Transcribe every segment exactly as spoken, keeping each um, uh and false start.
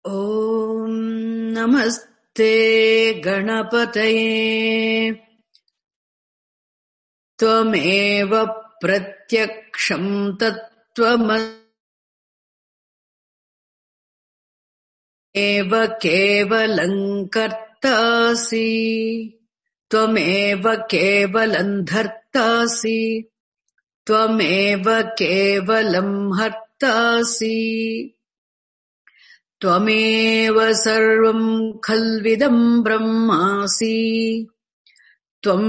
ॐ नमस्ते गणपतये त्वमेव प्रत्यक्षं तत्त्वमेव केवलं कर्तासि त्वमेव केवलं धर्तासि त्वमेव केवलं हर्तासि त्वमेव सर्वं खल्विदं ब्रह्मासि त्वं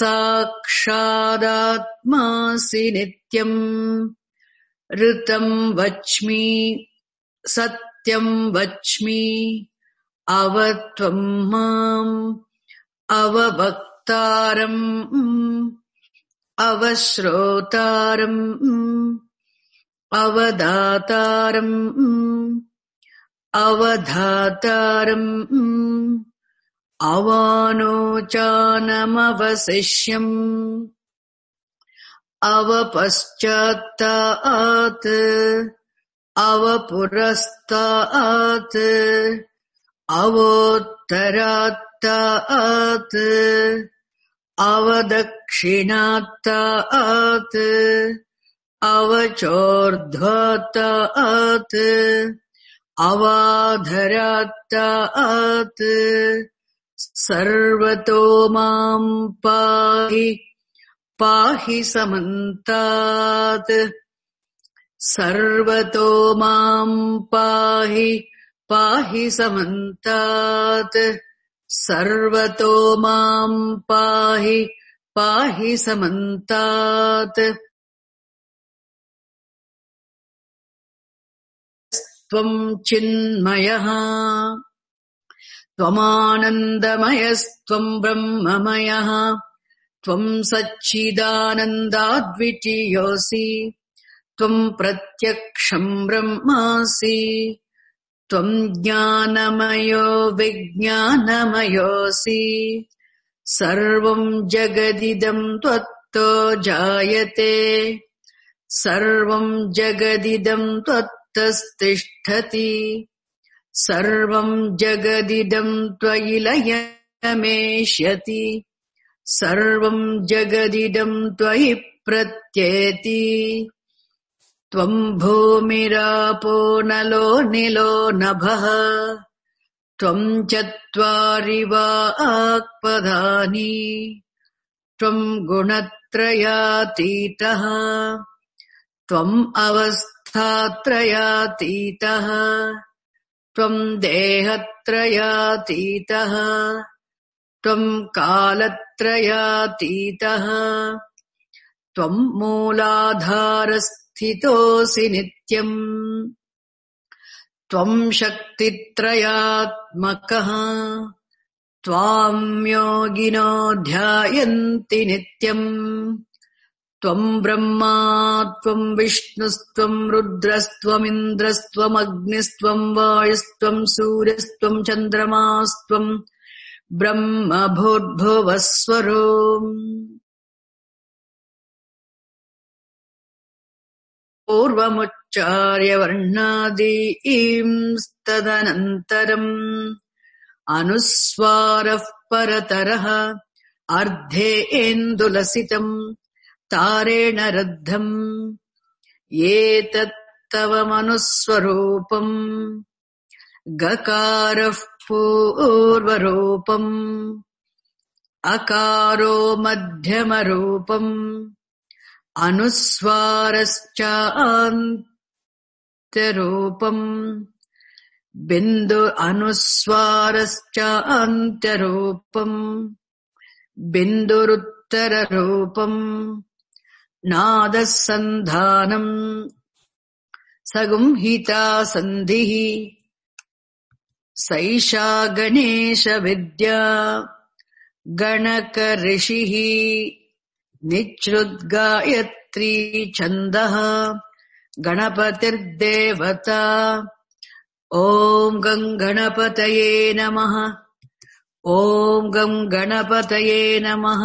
साक्षादात्मासि नित्यम् ऋतं वच्मि सत्यं वच्मि अवत्वं माम् अववक्तारम् अवश्रोतारम् अवदातारम् अवधातारम् अवानोचानमवशिष्यम् अवपश्चात्तात् अवपुरस्तात् अवोत्तरात्तात् अवदक्षिणात्तात् अवचोर्ध्वात्तात् अवाधरात्तात् सर्वतो मां पाहि पाहि समन्तात् सर्वतो मां पाहि पाहि समन्तात् सर्वतो मां पाहि पाहि समन्तात् त्वं चिन्मयः त्वमानन्दमयस्त्वं ब्रह्ममयः त्वं सच्चिदानन्दाद्वितीयोऽसि त्वं प्रत्यक्षं ब्रह्मासि त्वं ज्ञानमयो विज्ञानमयोऽसि सर्वं जगदिदं त्वत्तो जायते सर्वं जगदिदं त्वत्तस्तिष्ठति सर्वं जगदिदं त्वयि लयमेष्यति सर्वं जगदिदं त्वयि प्रत्येति त्वं भूमिरापो नलो निलो नभः त्वं चत्वारि वाक्पदानि त्वं गुणत्रयातीतः त्वम् अवस्थात्रयातीतः त्वं देहत्रयातीतः त्वं कालत्रयातीतः त्वं मूलाधारस्थितोऽसि नित्यम् त्वं शक्तित्रयात्मकः त्वां योगिनो ध्यायन्ति नित्यम् त्वं ब्रह्मा त्वं विष्णुस्त्वं रुद्रस्त्वमिन्द्रस्त्वमग्निस्त्वं वायुस्त्वं सूर्यस्त्वं चन्द्रमास्त्वं ब्रह्म भूर्भुवस्वरो पूर्वमुच्चार्य वर्णादींस्तदनन्तरम् अनुस्वारः परतरः अर्धेन्दुलसितम् तारेण रद्धम् एतत्तव मनुस्वरूपम् गकारः पूर्वरूपम् अकारो मध्यमरूपम् अनुस्वारश्चान्त्यरूपम् बिन्दु अनुस्वारश्चान्त्यरूपम् बिन्दुरुत्तररूपम् नादसन्धानम् सगुंहिता सन्धिः सैषा गणेशविद्या गणकऋषिः निच्छ्रुद्गायत्री छन्दः गणपतिर्देवता ॐ गं गणपतये नमः ॐ गं गणपतये नमः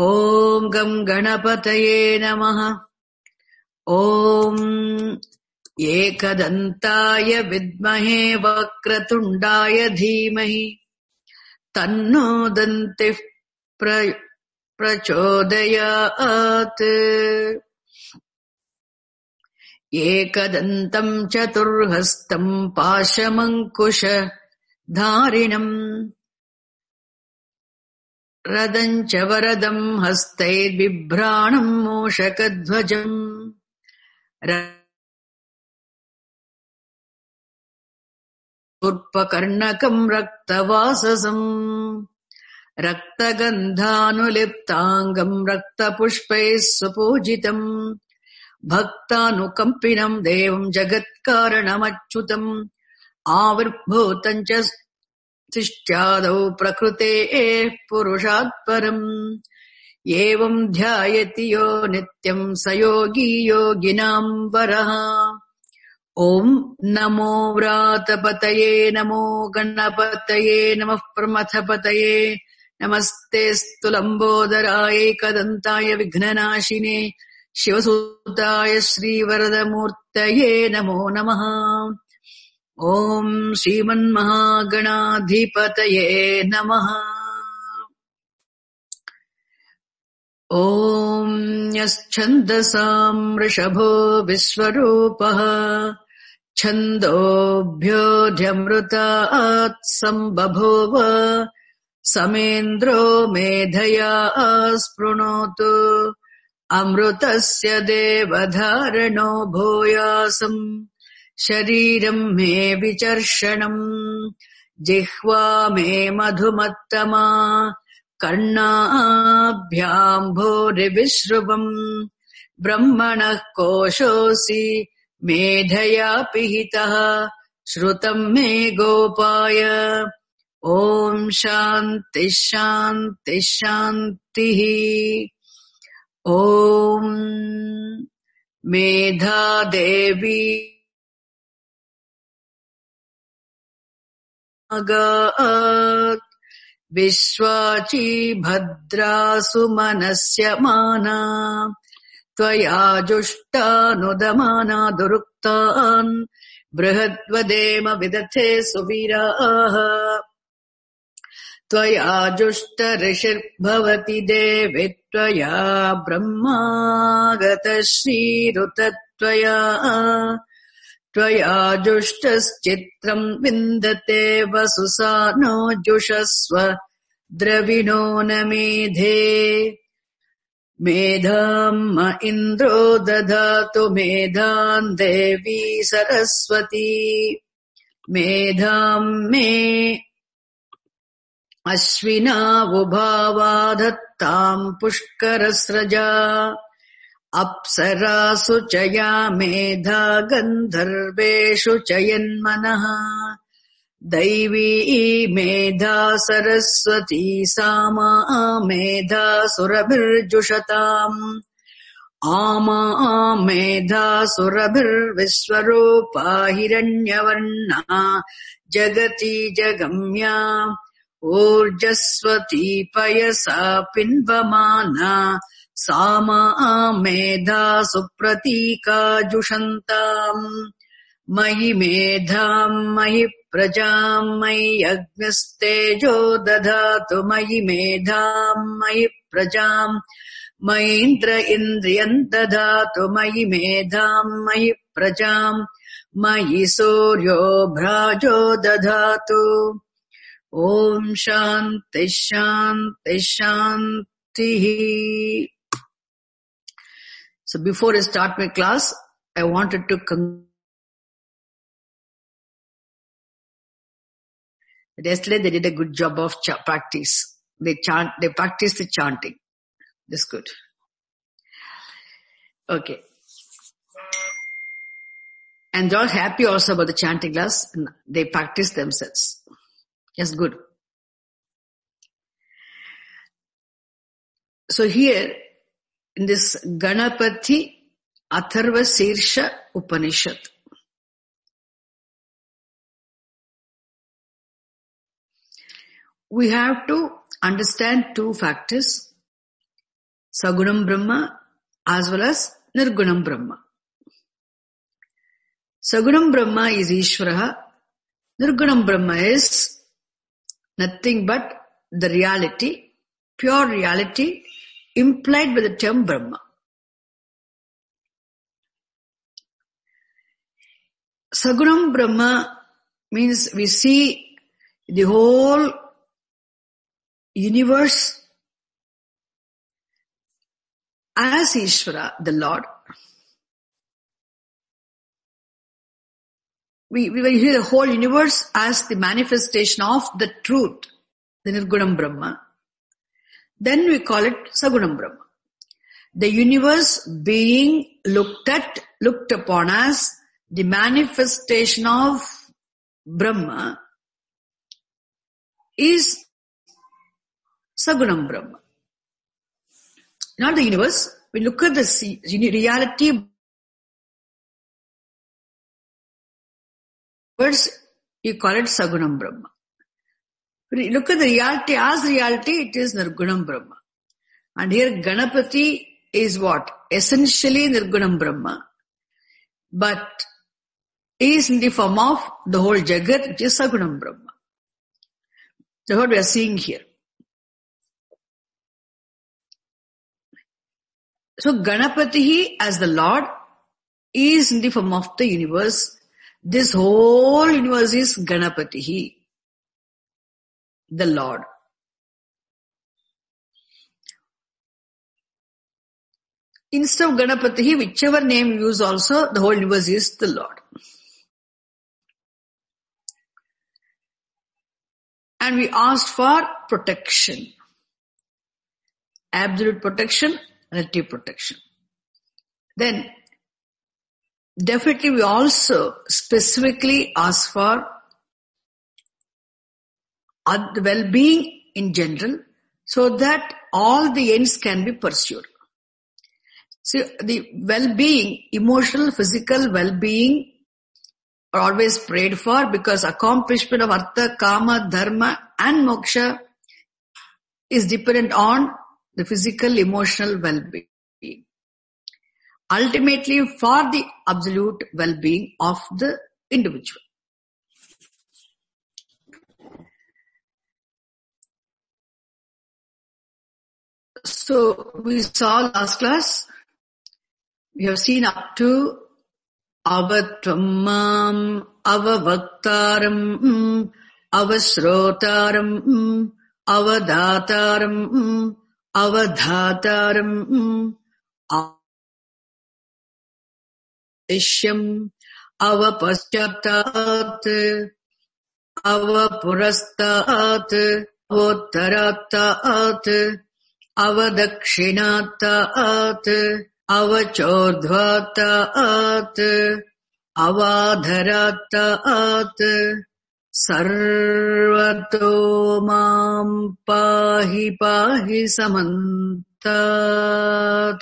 ॐ गं गणपतये नमः ॐ एकदन्ताय विद्महे वक्रतुण्डाय धीमहि तन्नो दन्तिः प्रचोदयात्। एकदन्तम् चतुर्हस्तम् पाशमङ्कुशधारिणम् रदम् च वरदम् हस्तैर्बिभ्राणम् मूषकध्वजम् रूपकर्णकम् रक्तवाससम् रक्तगन्धानुलिप्ताङ्गम् रक्तपुष्पैः सुपूजितम् भक्तानुकम्पिनम् देवम् जगत्कारणमच्युतम् आविर्भूतम् च सृष्ट्यादौ प्रकृतेः पुरुषात् परम् एवम् ध्यायति यो नित्यम् स योगी योगिनाम् वरः। ॐ नमो व्रातपतये नमो गणपतये नमः प्रमथपतये नमस्तेऽस्तु लम्बोदराय एकदन्ताय विघ्ननाशिने शिवसूताय श्रीवरदमूर्तये नमो नमः। ॐ श्रीमन्महागणाधिपतये नमः। ॐ यश्छन्दसाम् वृषभो विश्वरूपः छन्दोभ्योऽध्यमृतात् सम्बभूव समेन्द्रो मेधया स्पृणोतु अमृतस्य देवधारणो भूयासम् शरीरम् मे विचर्षणम् जिह्वा मे मधुमत्तमा कर्णाभ्याम् भूरिविश्रुवम् ब्रह्मणः कोशोऽसि मेधया पिहितः श्रुतम् मे गोपाय। ॐ शान्तिः शान्तिः शान्तिः। ॐ मेधा देवी अगात् विश्वाची भद्रासु मनस्य माना त्वया जुष्टानुदमाना दुरुक्तान् बृहद्वदेम विदथे सुवीराः त्वया जुष्ट ऋषिर्भवति देवि त्वया ब्रह्मागतः श्रीरुतत्वया त्वया जुष्टश्चित्रम् विन्दते वसुसानो जुषस्व द्रविणो न मेधे मेधाम् म इन्द्रो दधातु मेधाम् देवी सरस्वती मेधाम् मे अश्विनावुभावा दत्ताम् पुष्करस्रजा अप्सरासु च या मेधा गन्धर्वेषु च यन्मनः दैवी मेधा सरस्वती सामा मेधा सुरभिर्जुषताम् आमा मेधा सुरभिर्विश्वरूपा हिरण्यवर्णा जगति जगम्या ऊर्जस्वती पयसा पिन्वमाना सामा मेधा सुप्रतीका जुषन्ताम् मयि मेधाम् मयि प्रजाम् मयि अग्निस्तेजो दधातु मयि मेधाम् मयि प्रजाम् मयीन्द्र इन्द्रियम् दधातु मयि मेधाम् मयि प्रजाम् मयि सूर्यो भ्राजो दधातु। ॐ शान्तिः शान्तिः शान्तिः। So before I start my class, I wanted to con- yesterday they did a good job of ch- practice. They chant, they practiced the chanting. That's good. Okay. And they're all happy also about the chanting class. They practice themselves. Yes, good. So here, in this Ganapati Atharva Sirsha Upanishad, we have to understand two factors, Sagunam Brahma as well as Nirgunam Brahma. Sagunam Brahma is Ishvara. Nirgunam Brahma is nothing but the reality, pure reality implied by the term Brahma. Sagunam Brahma means we see the whole universe as Ishvara, the Lord. We, we hear the whole universe as the manifestation of the truth, the Nirgunam Brahma. Then we call it Sagunam Brahma. The universe being looked at, looked upon as the manifestation of Brahma is Sagunam Brahma. Not the universe. We look at the reality. Words, you call it Sagunam Brahma. When you look at the reality as reality, it is Nirgunam Brahma. And here Ganapati is what? Essentially Nirgunam Brahma. But is in the form of the whole Jagat, which is Sagunam Brahma. That's what we are seeing here. So Ganapati as the Lord is in the form of the universe. This whole universe is Ganapati, the Lord. Instead of Ganapati, whichever name you use also, the whole universe is the Lord. And we asked for protection. Absolute protection, relative protection. Then, definitely we also specifically ask for the well-being in general so that all the ends can be pursued. See, the well-being, emotional, physical well-being are always prayed for because accomplishment of Artha, Kama, Dharma and Moksha is dependent on the physical, emotional well-being. Ultimately for the absolute well-being of the individual. So we saw last class, we have seen up to Avatvammam, Avavaktaram, Avasrotaram, Avadhataram, Avadhataram, Ishyam, Avapaschattat, Avapurastat, Avotaratat, Avadakshinattat, Avachordhvatat, Avadharatat, Sarvato mam pahi pahi samantat.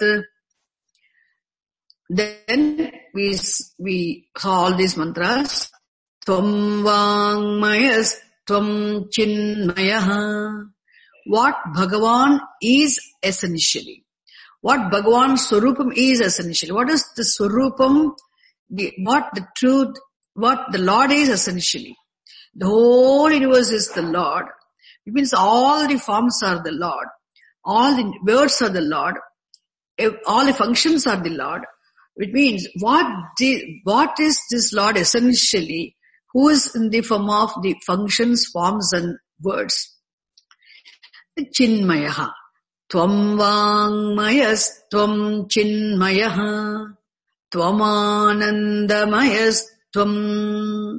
Then we, we saw all these mantras. Tvam vangmayas tvam chinmayaha. What Bhagavan is essentially. What Bhagavan Swarupam is essentially. What is the Swarupam, the, what the truth, what the Lord is essentially. The whole universe is the Lord. It means all the forms are the Lord. All the words are the Lord. All the functions are the Lord. It means what the, what is this Lord essentially? Who is in the form of the functions, forms and words? The Chinmayaha. Tvam vangmayas tvam chinmayaha. Tvamanandamayas tvam.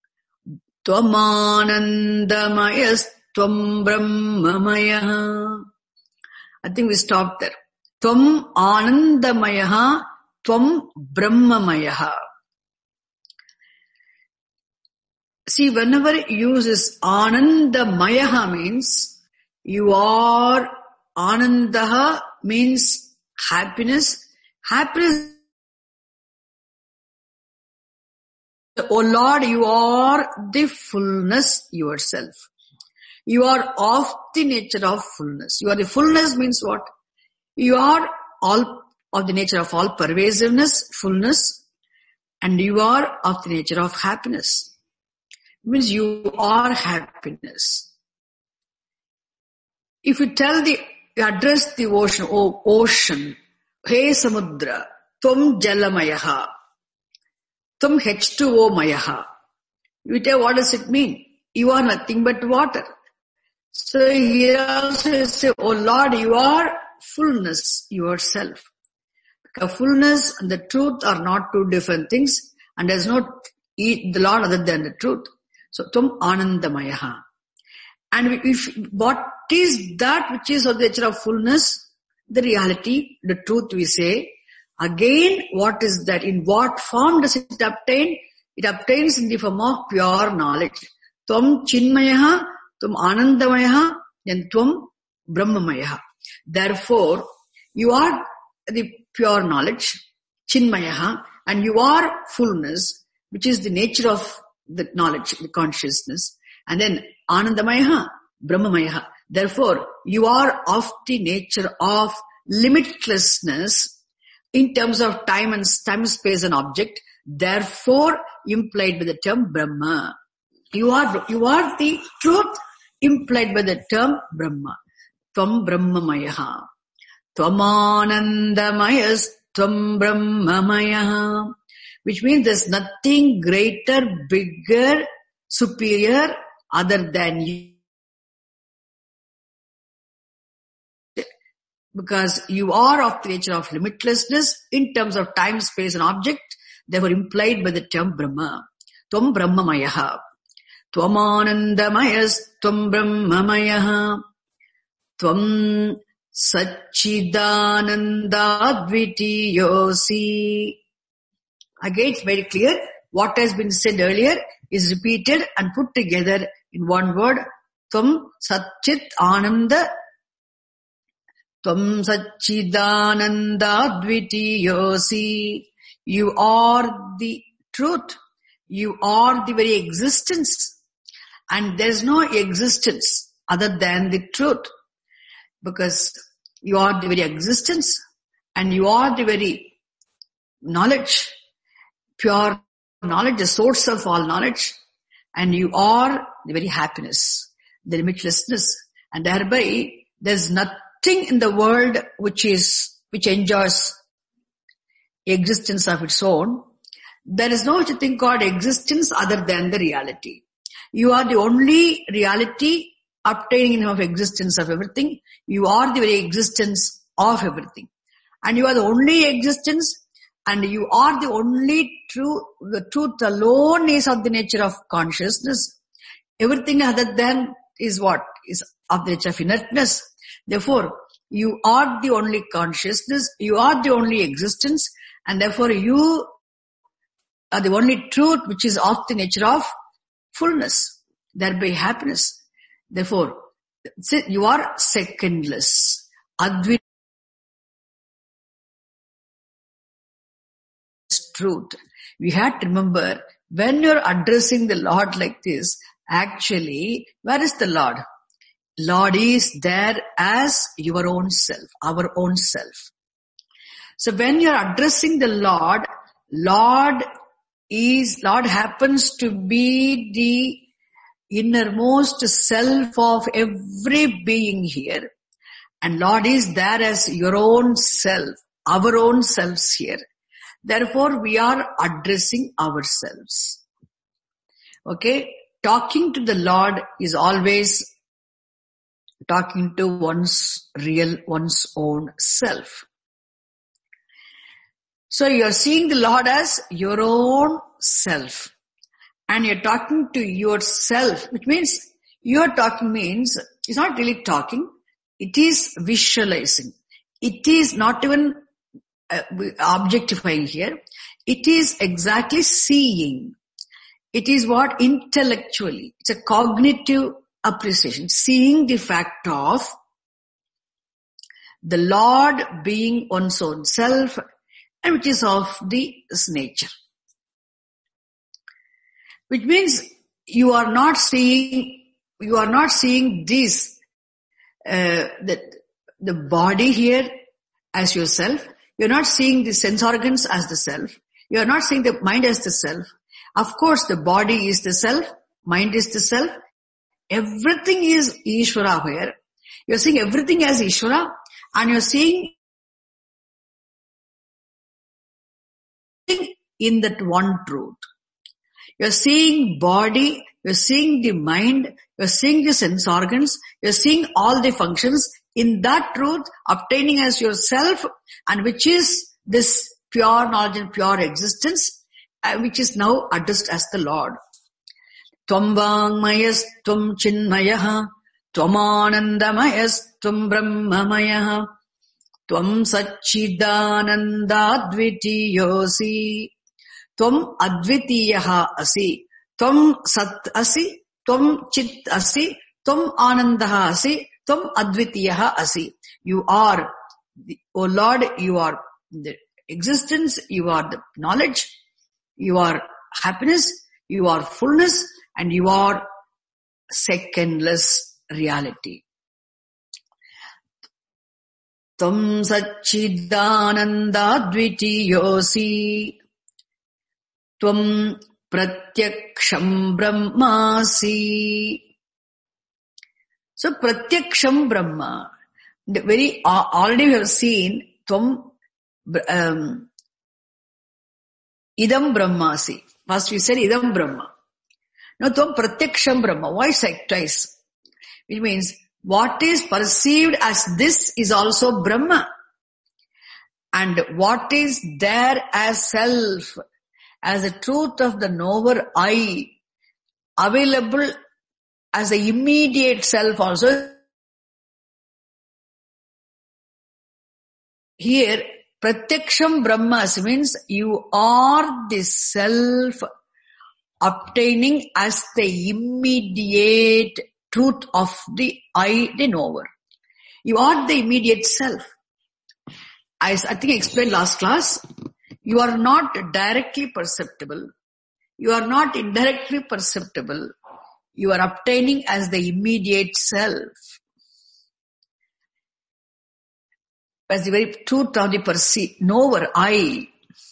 Tvamanandamayas tvam brahmamayaha. I think we stopped there. Tvam anandamayaha. Tvam brahmamayaha. See, whenever it uses anandamayaha means you are, anandaha means happiness. Happiness, oh Lord, you are the fullness yourself. You are of the nature of fullness. You are the fullness means what? You are all of the nature of all pervasiveness, fullness, And you are of the nature of happiness. It means you are happiness. If you tell the, you address the ocean, oh ocean, hey samudra, tvam jalamayaha, tvam H two O mayaha. You tell what does it mean? You are nothing but water. So here also you say, oh Lord, you are fullness yourself. Because fullness and the truth are not two different things, and there is no the Lord other than the truth. So tvam anandamayaha. And if what is that which is of the nature of fullness, the reality, the truth we say. Again, what is that? In what form does it obtain? It obtains in the form of pure knowledge. Tvam chinmayaha, tvam anandamayaha, then tvam brahmamayaha. Therefore, you are the pure knowledge, chinmayaha, and you are fullness, which is the nature of the knowledge, the consciousness. And then anandamayaha, brahmamayaha. Therefore, you are of the nature of limitlessness in terms of time and time, space and object. Therefore, implied by the term Brahma. You are, you are the truth implied by the term Brahma. Tvam Brahmamayaha. Tvam Anandamayas. Tvam Brahmamayaha. Which means there's nothing greater, bigger, superior other than you. Because you are of the nature of limitlessness in terms of time, space and object. They were implied by the term Brahma. Tvam Brahmamayaha. Tvam Anandamayas. Tvam Brahmamayaha. Tvam Satchidanandadvitiyosi. Again, it's very clear. What has been said earlier is repeated and put together in one word. Tvam Satchit Ananda. Tvam Satchidanandadvitiyosi. You are the truth. You are the very existence. And there is no existence other than the truth. Because you are the very existence and you are the very knowledge, pure knowledge, the source of all knowledge. And you are the very happiness, the limitlessness. And thereby there is nothing in the world which is, which enjoys existence of its own. There is no such a thing called existence other than the reality. You are the only reality obtaining of existence of everything. You are the very existence of everything. And you are the only existence, and you are the only truth. The truth alone is of the nature of consciousness. Everything other than is what? Is of the nature of inertness. Therefore, you are the only consciousness, you are the only existence, and therefore you are the only truth which is of the nature of fullness, thereby happiness. Therefore, you are secondless, Advait truth. We have to remember, when you're addressing the Lord like this, actually, where is the Lord? Lord is there as your own self, our own self. So when you're addressing the Lord, Lord is, Lord happens to be the innermost self of every being here. And Lord is there as your own self, our own selves here. Therefore, we are addressing ourselves. Okay? Talking to the Lord is always talking to one's real, one's own self. So you are seeing the Lord as your own self. And you're talking to yourself, which means you're talking means, it's not really talking, it is visualizing. It is not even uh, objectifying here. It is exactly seeing. It is what? Intellectually. It's a cognitive appreciation. Seeing the fact of the Lord being one's own self, and which is of the nature. Which means you are not seeing, you are not seeing this, uh, the, the body here as yourself. You're not seeing the sense organs as the self. You are not saying the mind as the self. Of course, the body is the self, mind is the self. Everything is Ishvara here. You are seeing everything as Ishvara, and you are seeing in that one truth. You are seeing body, you are seeing the mind, you are seeing the sense organs, you are seeing all the functions in that truth, obtaining as yourself, and which is this pure knowledge and pure existence, uh, which is now addressed as the Lord. Tvam vangmayas tvam chinmayah, tvam anandamayas tvam brahmamayah, tvam satchidanandadvitiyosi, tvam advitiyaha asi, tvam sat asi, tvam chit asi, tvam anandaha asi, tvam advitiyaha asi. You are, the, O Lord, you are the existence, you are the knowledge, you are happiness, you are fullness, and you are secondless reality. Tam satchidananda dvitiyosi, tvam pratyaksham brahmasi. So pratyaksham brahma, the very already we have seen tvam um, idam brahmasi. First we said idam brahma. Now tvam pratyaksham brahma. Why twice? Which means what is perceived as this is also Brahma. And what is there as self, as the truth of the knower I, available as the immediate self also. Here, Pratyaksham Brahmas means you are the self obtaining as the immediate truth of the I, the knower. You are the immediate self. I, I think I explained last class. You are not directly perceptible. You are not indirectly perceptible. You are obtaining as the immediate self. As the very truth of the perceived knower I.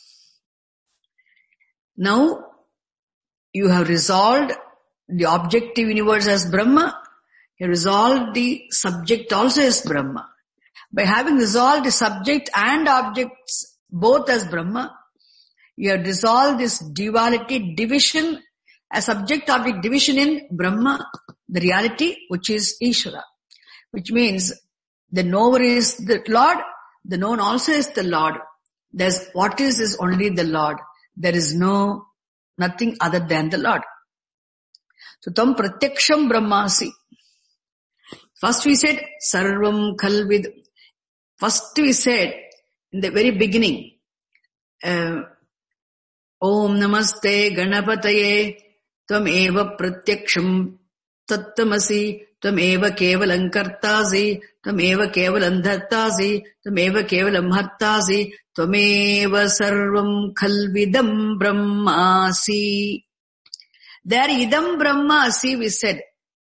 Now, you have resolved the objective universe as Brahma. You resolved the subject also as Brahma. By having resolved the subject and objects both as Brahma, you have resolved this duality division, a subject-object division in Brahma, the reality which is Ishvara. Which means the knower is the Lord, the known also is the Lord. There's what is is only the Lord. There is no, nothing other than the Lord. So tam pratyaksham brahmasi. First we said sarvam khalvid. First we said in the very beginning, uh, Om namaste ganapataye tvam eva pratyaksham tattamasi tvam eva kevalam kartasi tvam eva kevalam dhartasi tvam eva kevalam hartasi tvam eva sarvam khalvidam brahmasi. There idam brahmasi we said.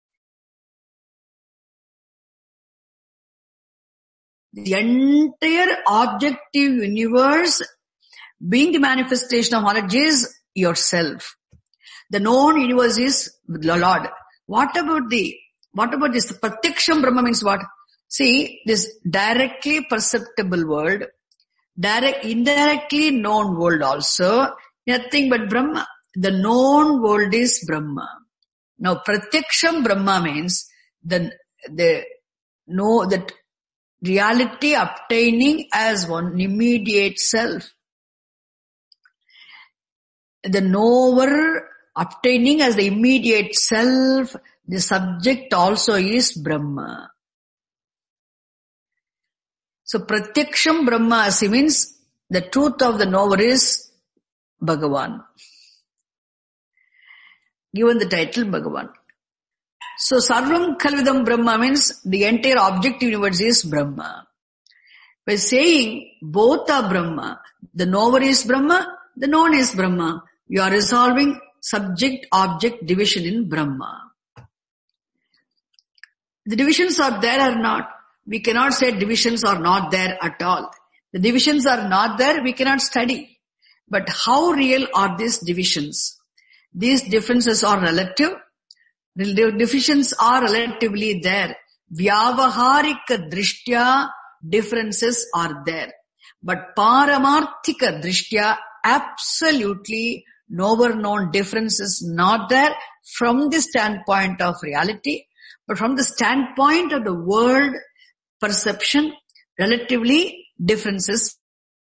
The entire objective universe being the manifestation of knowledge is yourself. The known universe is the Lord. What about the, what about this? Pratyaksham Brahma means what? See, this directly perceptible world, direct, indirectly known world also, nothing but Brahma. The known world is Brahma. Now, Pratyaksham Brahma means the, the, know that reality obtaining as one immediate self. The knower obtaining as the immediate self, the subject also is Brahma. So Pratyaksham Brahmasi means the truth of the knower is Bhagavan. Given the title Bhagavan. So Sarvam Khalvidam Brahma means the entire objective universe is Brahma. By saying both are Brahma, the knower is Brahma, the known is Brahma, you are resolving subject-object division in Brahma. The divisions are there or not? We cannot say divisions are not there at all. The divisions are not there, we cannot study. But how real are these divisions? These differences are relative. The divisions are relatively there. Vyavaharika drishtya differences are there. But paramarthika drishtya, absolutely nowhere known difference is not there from the standpoint of reality. But from the standpoint of the world perception, relatively differences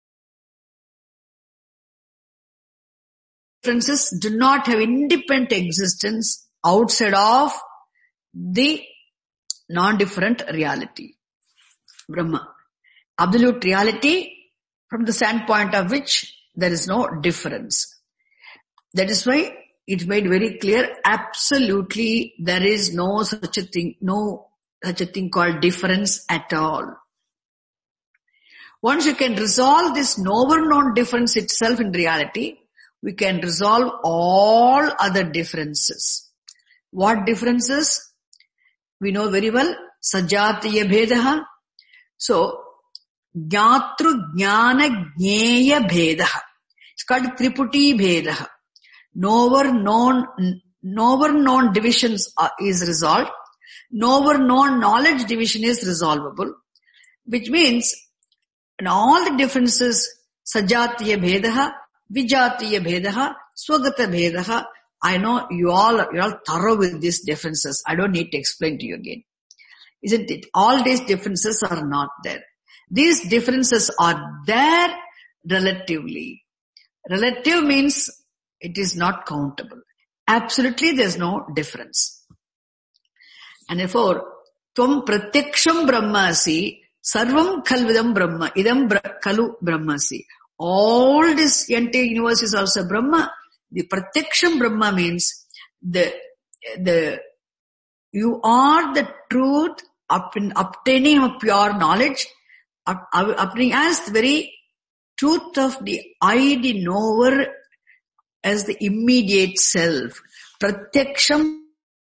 differences do not have independent existence outside of the non-different reality, Brahma. Absolute reality from the standpoint of which there is no difference. That is why it's made very clear, absolutely there is no such a thing, no such a thing called difference at all. Once you can resolve this knower known difference itself in reality, we can resolve all other differences. What differences? We know very well, sajatiya bhedaha. So, jnatru jnana jneya bhedaha. It's called triputi bhedaha. Knower known, knower known divisions are, is resolved. Knower known knowledge division is resolvable. Which means, in all the differences, sajatiya bhedaha, vijatiya bhedaha, swagata bhedaha, I know you all, you all thorough with these differences. I don't need to explain to you again. Isn't it? All these differences are not there. These differences are there relatively. Relative means it is not countable. Absolutely there is no difference. And therefore, tvam pratyaksham brahmasi, sarvam khalvidam brahma, idam bra- kalu brahmasi. All this entire universe is also Brahma. The pratyaksham Brahma means the, the, you are the truth up in obtaining of pure knowledge, up, obtaining as the very truth of the I, the knower, as the immediate self. Pratyaksham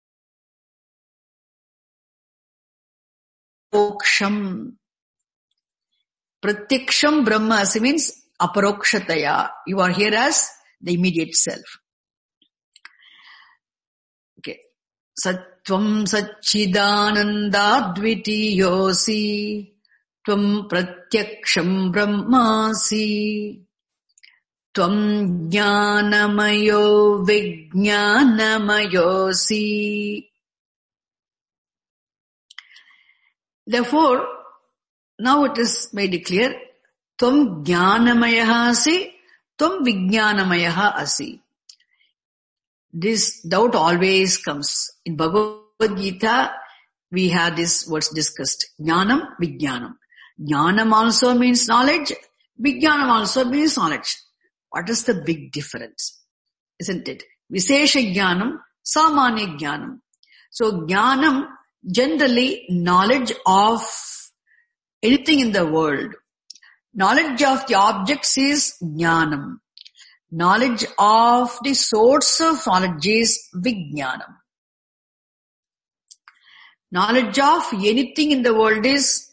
Apoksham. Pratyaksham Brahmasi means aparokshataya. You are here as the immediate self. Okay. Sattvam satchidananda dvitiyosi. Tvam pratyaksham brahmasi. Tvam jnanamayo vijnanamayosi. Therefore, now it is made clear, Tvam jnanamayaha asi, Tvam vijnanamayaha asi. This doubt always comes. In Bhagavad Gita, we have these words discussed. Jnanam, vijnanam. Jnanam also means knowledge, vijnanam also means knowledge. What is the big difference? Isn't it? Vishesha jnanam, samanya jnanam. So jnanam, generally knowledge of anything in the world. Knowledge of the objects is jnanam. Knowledge of the source of knowledge is vijnanam. Knowledge of anything in the world is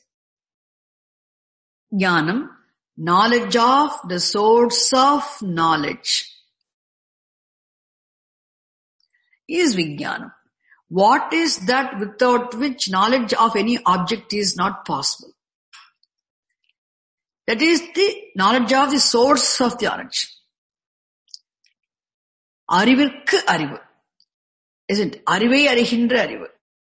jnanam. Knowledge of the source of knowledge is vijnanam. What is that without which knowledge of any object is not possible? That is the knowledge of the source of the knowledge. Arivirkku arivu. Isn't it? Arivai arihindra arivu.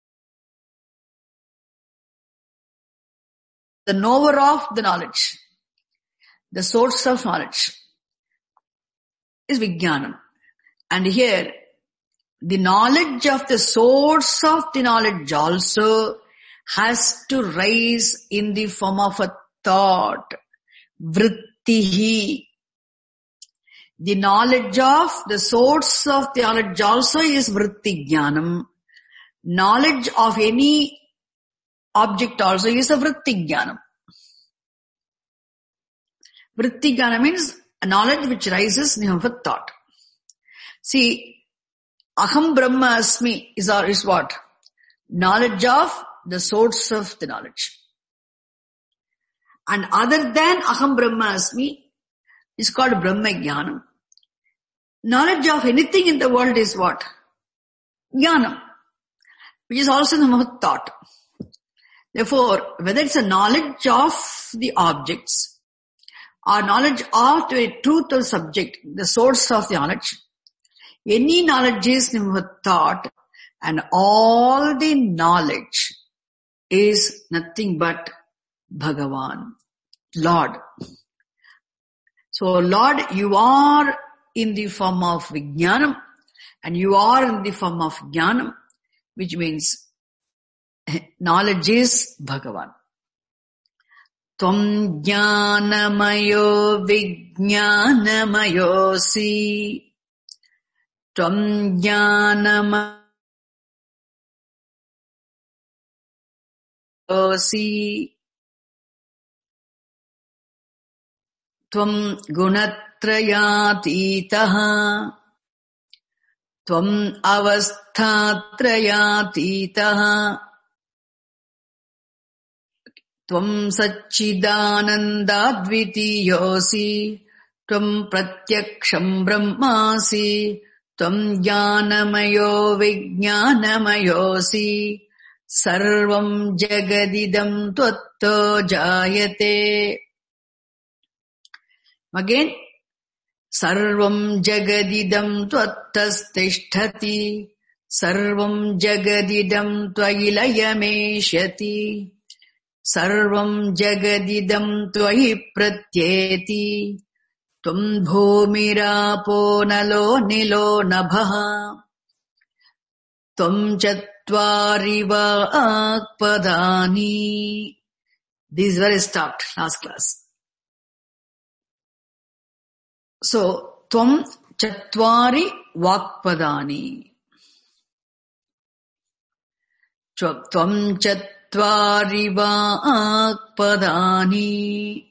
The knower of the knowledge. The source of knowledge is vijnanam. And here, the knowledge of the source of the knowledge also has to rise in the form of a thought. Vrittihi. The knowledge of the source of the knowledge also is vritti jnanam. Knowledge of any object also is a vritti jnanam. Vritti jnana means a knowledge which rises in the form of a thought. See, aham brahma asmi is, or is what? Knowledge of the source of the knowledge. And other than aham brahma asmi, is called Brahma Jnanam. Knowledge of anything in the world is what? Jnanam, which is also the form of thought. Therefore, whether it's a knowledge of the objects or knowledge of the truth of subject, the source of the knowledge, any knowledge is thought, and all the knowledge is nothing but Bhagavan, Lord. So Lord, you are in the form of Vijnanam and you are in the form of Jnanam, which means knowledge is Bhagavan. Tvam jnanamayo vijnanamayosi. Tvam jnanamayosi. Tvam gunatrayatitaha. Tvam avasthatrayatitaha. Tvam satchidanandadvitiyosi. Tvam pratyaksham brahmasi. Tvam jnanamayo vijnanamayosi. Sarvam jagadidam tvatto jayate. Again, Sarvam jagadidam tvattastisthati. Sarvam jagadidam tvayilayameshyati. Sarvam jagadidam tvayi pratyeti. Tvam bhumirapo nalo nilo nabha. Tvam chatvari vaakpadani. These were stopped last class. So, tvam chatvari vakpadani. Tvam chatvari vakpadani.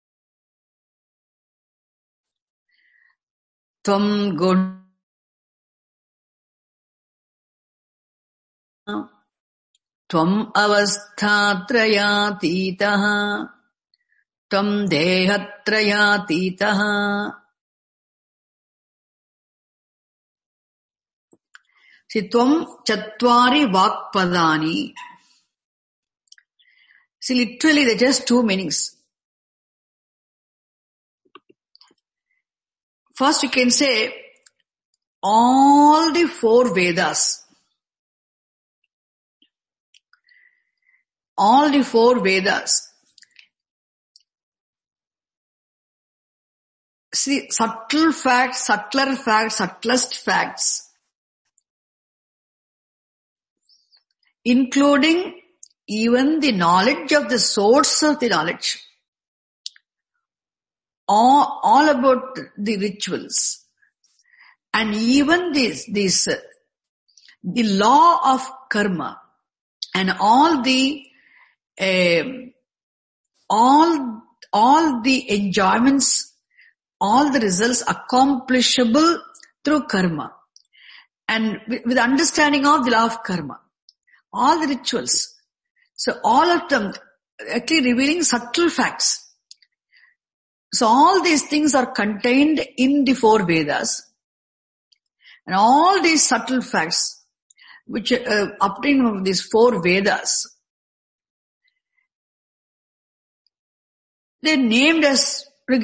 Tvam gun. Tvam avasthatrayatitaha. Tvam dehatrayatitaha. See, tvam chatvari vakpadani. See, literally they're just two meanings. First you can say, all the four Vedas, all the four Vedas, see, subtle facts, subtler facts, subtlest facts, including even the knowledge of the source of the knowledge, all, all about the rituals, and even this, this, uh, the law of karma, and all the, uh, all, all the enjoyments, all the results accomplishable through karma, and with, with understanding of the law of karma. All the rituals. So all of them actually revealing subtle facts. So all these things are contained in the four Vedas. And all these subtle facts which uh, obtain from these four Vedas, they're named as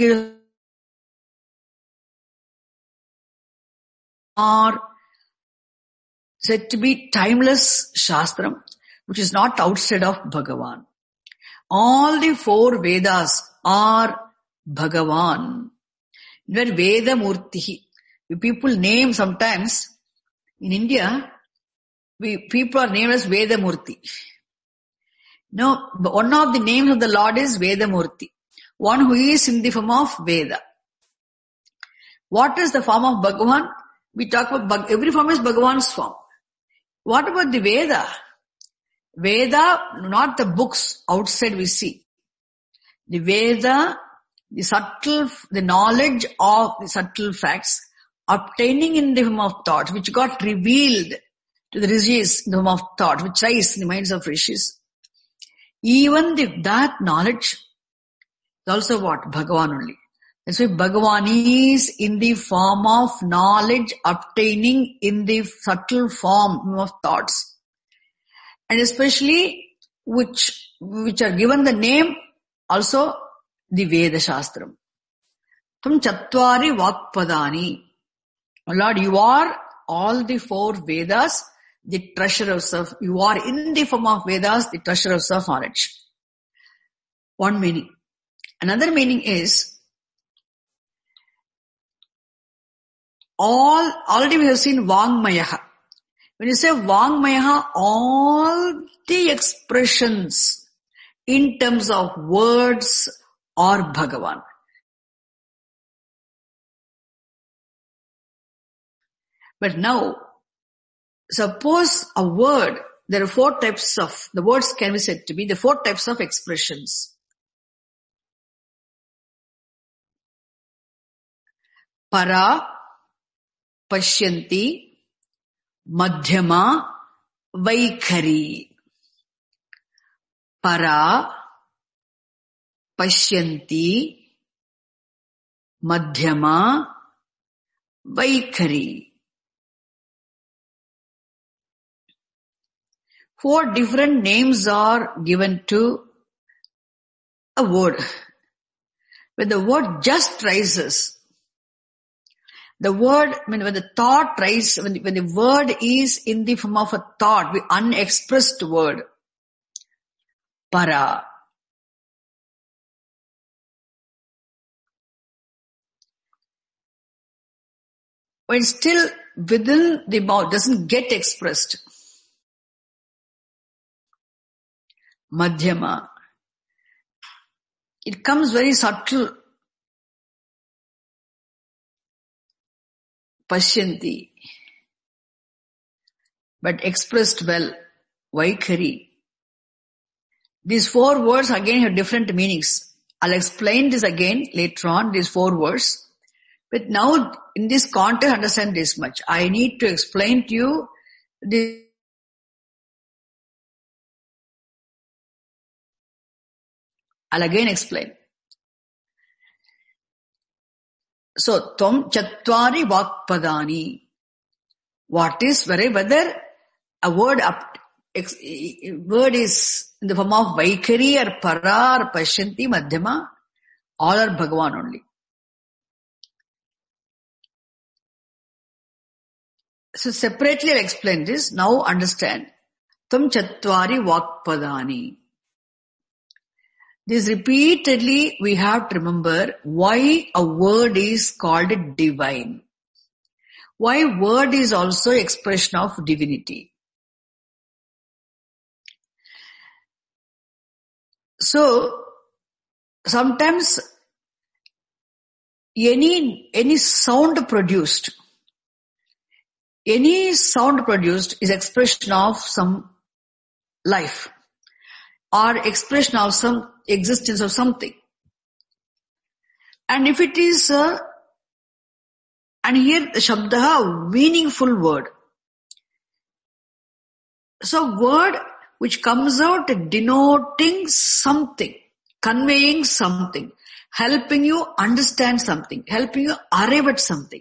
are said to be timeless Shastram, which is not outside of Bhagavan. All the four Vedas are Bhagavan. Where Veda Murtihi. People name sometimes, in India, we, people are named as Veda Murti. No, one of the names of the Lord is Veda Murti. One who is in the form of Veda. What is the form of Bhagavan? We talk about, every form is Bhagavan's form. What about the Veda? Veda, not the books outside we see. The Veda, the subtle, the knowledge of the subtle facts obtaining in the form of thought, which got revealed to the rishis in the form of thought, which lies in the minds of rishis. Even the, that knowledge is also what? Bhagavan only. That's why Bhagavan is in the form of knowledge obtaining in the subtle form of thoughts. And especially which, which are given the name also the Veda Shastram. Tam Chatvari Vakpadani. Lord, you are all the four Vedas, the treasurers of, you are in the form of Vedas, the treasurers of knowledge. One meaning. Another meaning is, all, already we have seen Vangmayaha. When you say Vangmayaha, all the expressions in terms of words are Bhagavan. But now, suppose a word, there are four types of, the words can be said to be the four types of expressions. Para, Pashyanti, Madhyama, Vaikhari. Para, Pashyanti, Madhyama, Vaikhari. Four different names are given to a word. When the word just rises, the word, I mean, when the thought rises, when the, when the word is in the form of a thought, the unexpressed word, para. When still within the mouth, doesn't get expressed. Madhyama. It comes very subtle. Pashyanti. But expressed well. Vaikhari. These four words again have different meanings. I'll explain this again later on, these four words. But now, in this context, understand this much. I need to explain to you this. I'll again explain. So, Tvam Chatvari Vakpadani. What is, whether a word up, ex, word is in the form of Vaikhari or Para or Pashyanti, Madhyama, all are Bhagavan only. So separately I'll explain this. Now understand. Tvam Chatvari Vakpadani. This repeatedly we have to remember why a word is called divine. Why word is also expression of divinity. So, sometimes any, any sound produced, any sound produced is expression of some life or expression of some existence of something. And if it is a, and here the Shabda, meaningful word. So word which comes out denoting something, conveying something, helping you understand something, helping you arrive at something.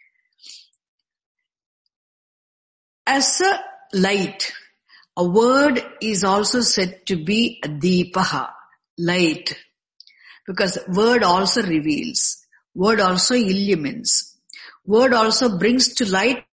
As a light, a word is also said to be a deepaha, light, because word also reveals, word also illumines. Word also brings to light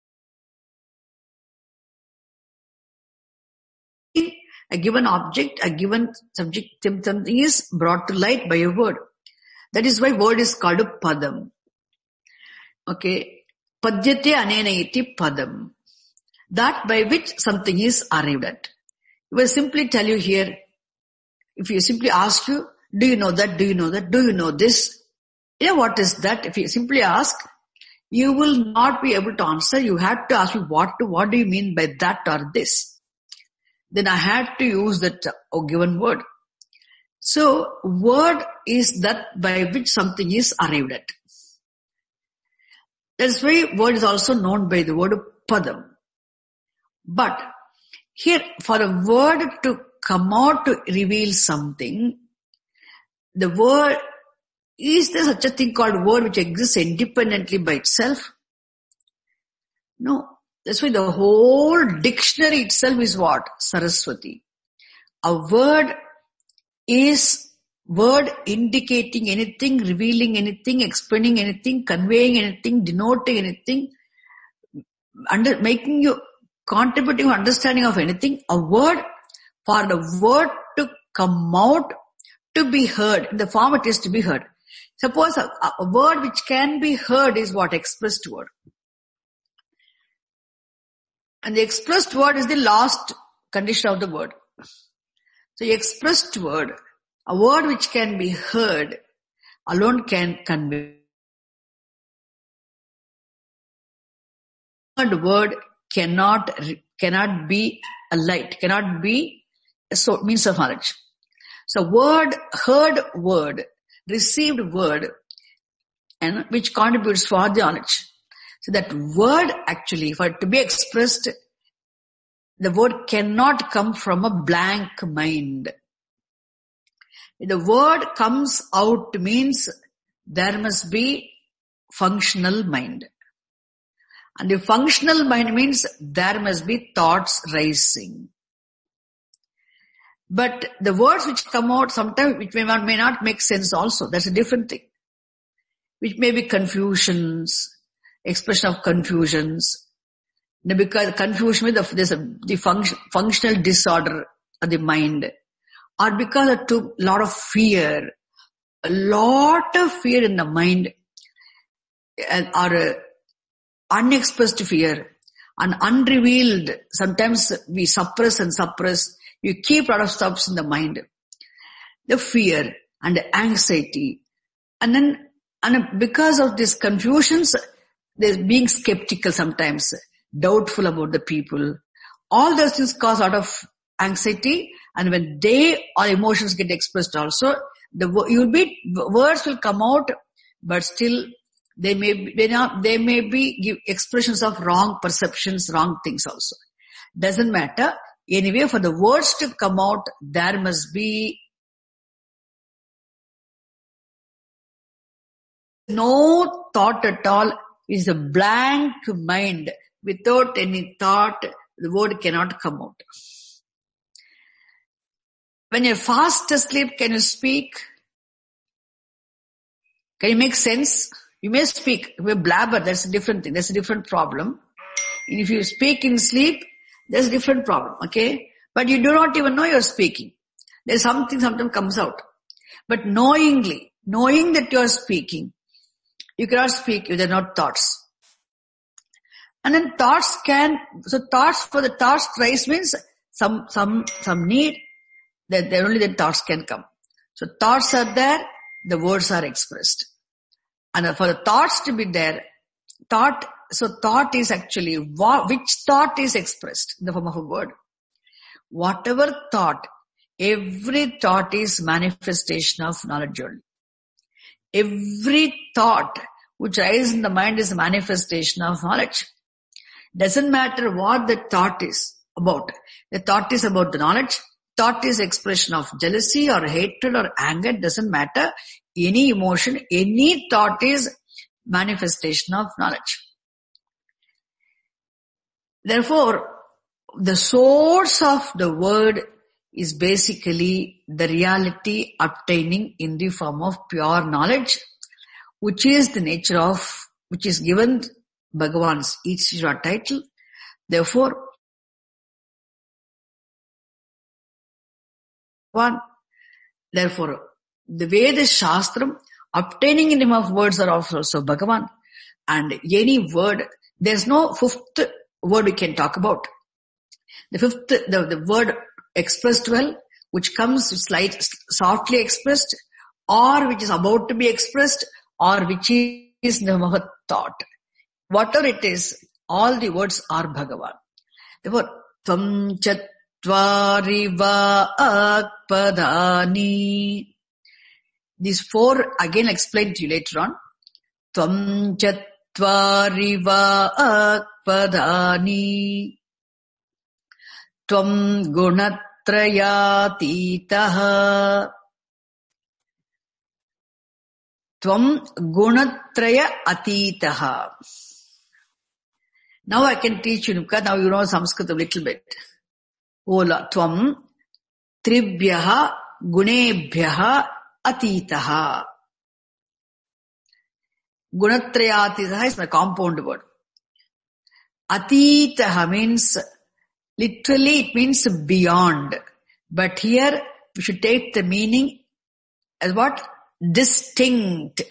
a given object, a given subject, something is brought to light by a word. That is why word is called a padam. Okay. Padyate anena iti padam. That by which something is arrived at. If I simply tell you here, if you simply ask you, do you know that, do you know that, do you know this? You know what is that? If you simply ask, you will not be able to answer. You have to ask me, what, to, what do you mean by that or this? Then I had to use that uh, given word. So, word is that by which something is arrived at. That's why word is also known by the word padam. But, here, for a word to come out to reveal something, the word Is there such a thing called word which exists independently by itself? No. That's why the whole dictionary itself is what? Saraswati. A word is word indicating anything, revealing anything, explaining anything, conveying anything, denoting anything, under, making you contributing understanding of anything. A word, for the word to come out, to be heard, in the form it is to be heard. Suppose a, a word which can be heard is what? Expressed word. And the expressed word is the last condition of the word. So the expressed word, a word which can be heard, alone can convey. A word cannot, cannot be a light, cannot be a so, means of knowledge. So word, heard word, received word, and which contributes for the knowledge. So that word actually, for it to be expressed, the word cannot come from a blank mind. The word comes out means there must be functional mind. And the functional mind means there must be thoughts rising. But the words which come out sometimes which may not, may not make sense also. That's a different thing. Which may be confusions, expression of confusions. Because confusion with the, there's a the function, functional disorder of the mind. Or because of too lot of fear. A lot of fear in the mind. Or uh, unexpressed fear. And unrevealed. Sometimes we suppress and suppress. You keep a lot of stuff in the mind. The fear and the anxiety. And then, and because of these confusions, there's being skeptical sometimes, doubtful about the people. All those things cause a lot of anxiety, and when they or emotions get expressed also, the you'll be words will come out, but still they may be, they, not, they may be give expressions of wrong perceptions, wrong things also. Doesn't matter. Anyway, for the words to come out, there must be no thought at all. It's a blank mind. Without any thought, the word cannot come out. When you're fast asleep, can you speak? Can you make sense? You may speak. If you blabber, that's a different thing. That's a different problem. If you speak in sleep, there's a different problem, okay? But you do not even know you're speaking. There's something sometimes comes out. But knowingly, knowing that you're speaking, you cannot speak if there are not thoughts. And then thoughts can, so thoughts, for the thoughts rise means some, some, some need, that there only the thoughts can come. So thoughts are there, the words are expressed. And for the thoughts to be there, thought, so thought is actually, what, which thought is expressed in the form of a word? Whatever thought, every thought is manifestation of knowledge only. Every thought which arises in the mind is a manifestation of knowledge. Doesn't matter what the thought is about. The thought is about the knowledge. Thought is expression of jealousy or hatred or anger. Doesn't matter. Any emotion, any thought is manifestation of knowledge. Therefore, the source of the word is basically the reality obtaining in the form of pure knowledge, which is the nature of, which is given Bhagavan's Ishvara title. Therefore, one, therefore, the Veda Shastram obtaining in the form of words are also Bhagavan. And any word, there's no fifth word we can talk about. The fifth, the, the word expressed well, which comes slight, softly expressed, or which is about to be expressed, or which is the thought. Whatever it is, all the words are Bhagavan. Therefore, Tvam Chatvari Va Akpadani. These four again explained to you later on. Tvam Chatvari Va Akpadani. Tvam Gunatrayatitaha. Tvam gunatraya atitaha. Now I can teach you, because now you know Sanskrit a little bit. Ola, tvam tribhyaha gunebhyaha atitaha. Gunatraya atitaha is my compound word. Atitaha means, literally it means beyond. But here we should take the meaning as what? Distinct.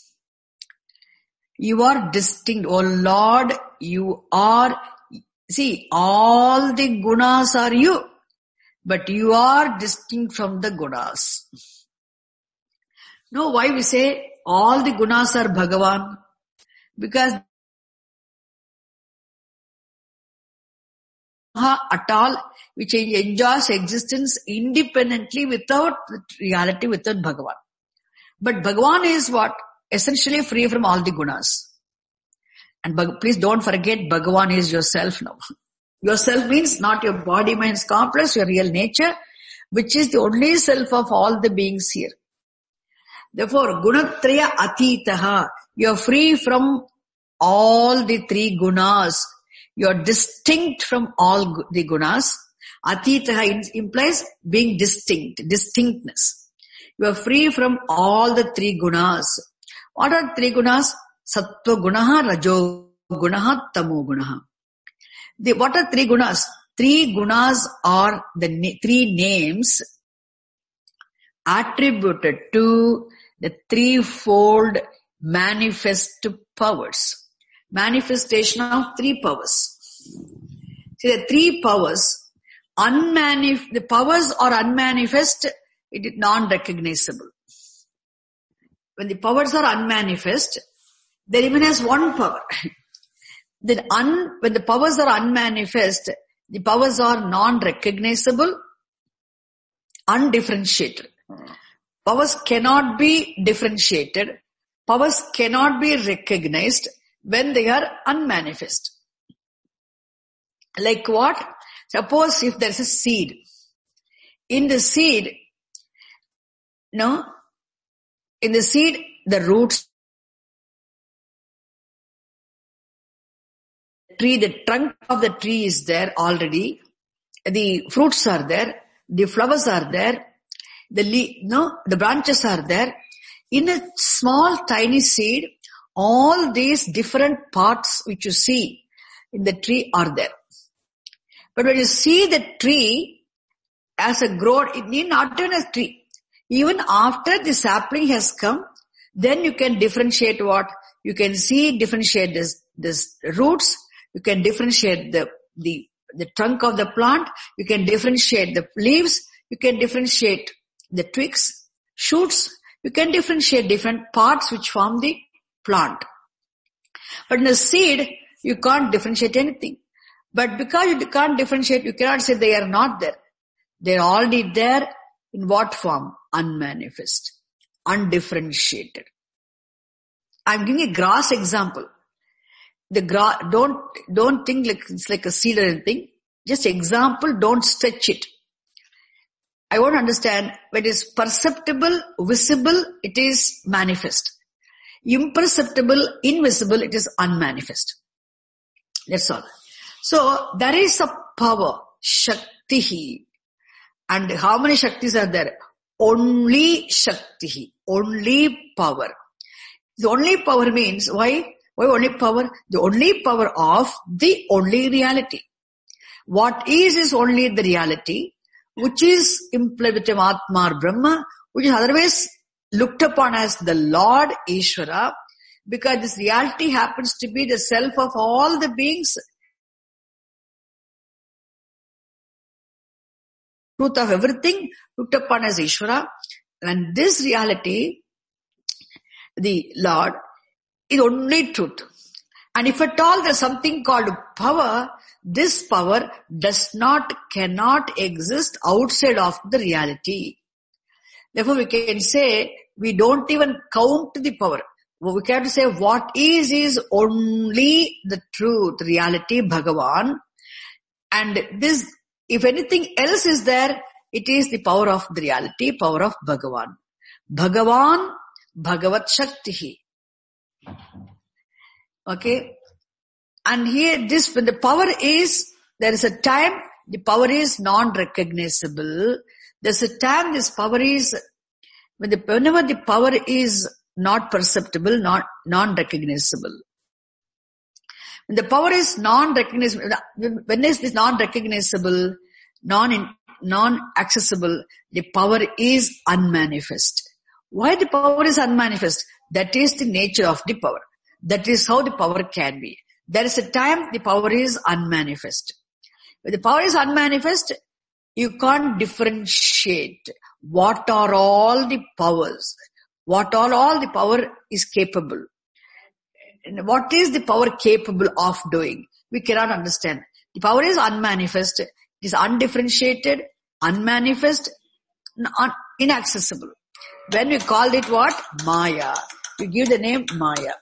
You are distinct. Oh Lord, you are, see, all the gunas are you, but you are distinct from the gunas. Know why we say all the gunas are Bhagavan? Because at all, which enjoys existence independently without reality, without Bhagavan. But Bhagavan is what? Essentially free from all the gunas. And please don't forget, Bhagavan is yourself now. Yourself means not your body, mind, complex, your real nature, which is the only self of all the beings here. Therefore, gunatraya atitaha, you are free from all the three gunas. You are distinct from all the gunas. Atitaha implies being distinct, distinctness. You are free from all the three gunas. What are three gunas? Sattva gunaha, rajo gunaha, tamo gunaha. The, what are three gunas? Three gunas are the na- three names attributed to the threefold manifest powers. Manifestation of three powers. See, the three powers, unmanif- the powers are unmanifest, it is non-recognizable. When the powers are unmanifest, there even has one power. Then un, when the powers are unmanifest, the powers are non-recognizable, undifferentiated. Powers cannot be differentiated. Powers cannot be recognized when they are unmanifest. Like what? Suppose if there is a seed. In the seed, no, in the seed, the roots, tree, the trunk of the tree is there already. The fruits are there. The flowers are there. The le- no, the branches are there. In a small tiny seed, all these different parts which you see in the tree are there. But when you see the tree as a growth, it need not even a tree. Even after the sapling has come, then you can differentiate what? You can see, differentiate this, this roots. You can differentiate the, the, the trunk of the plant. You can differentiate the leaves. You can differentiate the twigs, shoots. You can differentiate different parts which form the plant. But in the seed, you can't differentiate anything. But because you can't differentiate, you cannot say they are not there. They are already there. In what form? Unmanifest, undifferentiated. I'm giving a grass example. The gra- don't, don't think like it's like a seed or anything. Just example, don't stretch it. I want to understand when it is perceptible, visible, it is manifest. Imperceptible, invisible, it is unmanifest. That's all. So there is a power, Shakti. And how many Shaktis are there? Only Shakti, only power. The only power means, why? Why only power? The only power of the only reality. What is is only the reality, which is implied with Atma or Brahma, which is otherwise looked upon as the Lord Ishvara, because this reality happens to be the self of all the beings. Truth of everything looked upon as Ishvara. And this reality, the Lord, is only truth. And if at all there's something called power, this power does not, cannot exist outside of the reality. Therefore we can say, we don't even count the power. We can say what is, is only the truth, reality, Bhagavan. And this, if anything else is there, it is the power of the reality, power of Bhagavan. Bhagavan, Bhagavat Shaktihi. Okay. And here this, when the power is, there is a time the power is non-recognizable. There's a time this power is, when the, whenever the power is not perceptible, not non-recognizable. When the power is non-recognizable, when is this non-recognizable, non, non-accessible, the power is unmanifest. Why the power is unmanifest? That is the nature of the power. That is how the power can be. There is a time the power is unmanifest. When the power is unmanifest, you can't differentiate what are all the powers, what are all the power is capable. And what is the power capable of doing? We cannot understand. The power is unmanifest, it is undifferentiated, unmanifest, un- inaccessible. When we called it what? Maya. We give the name Maya.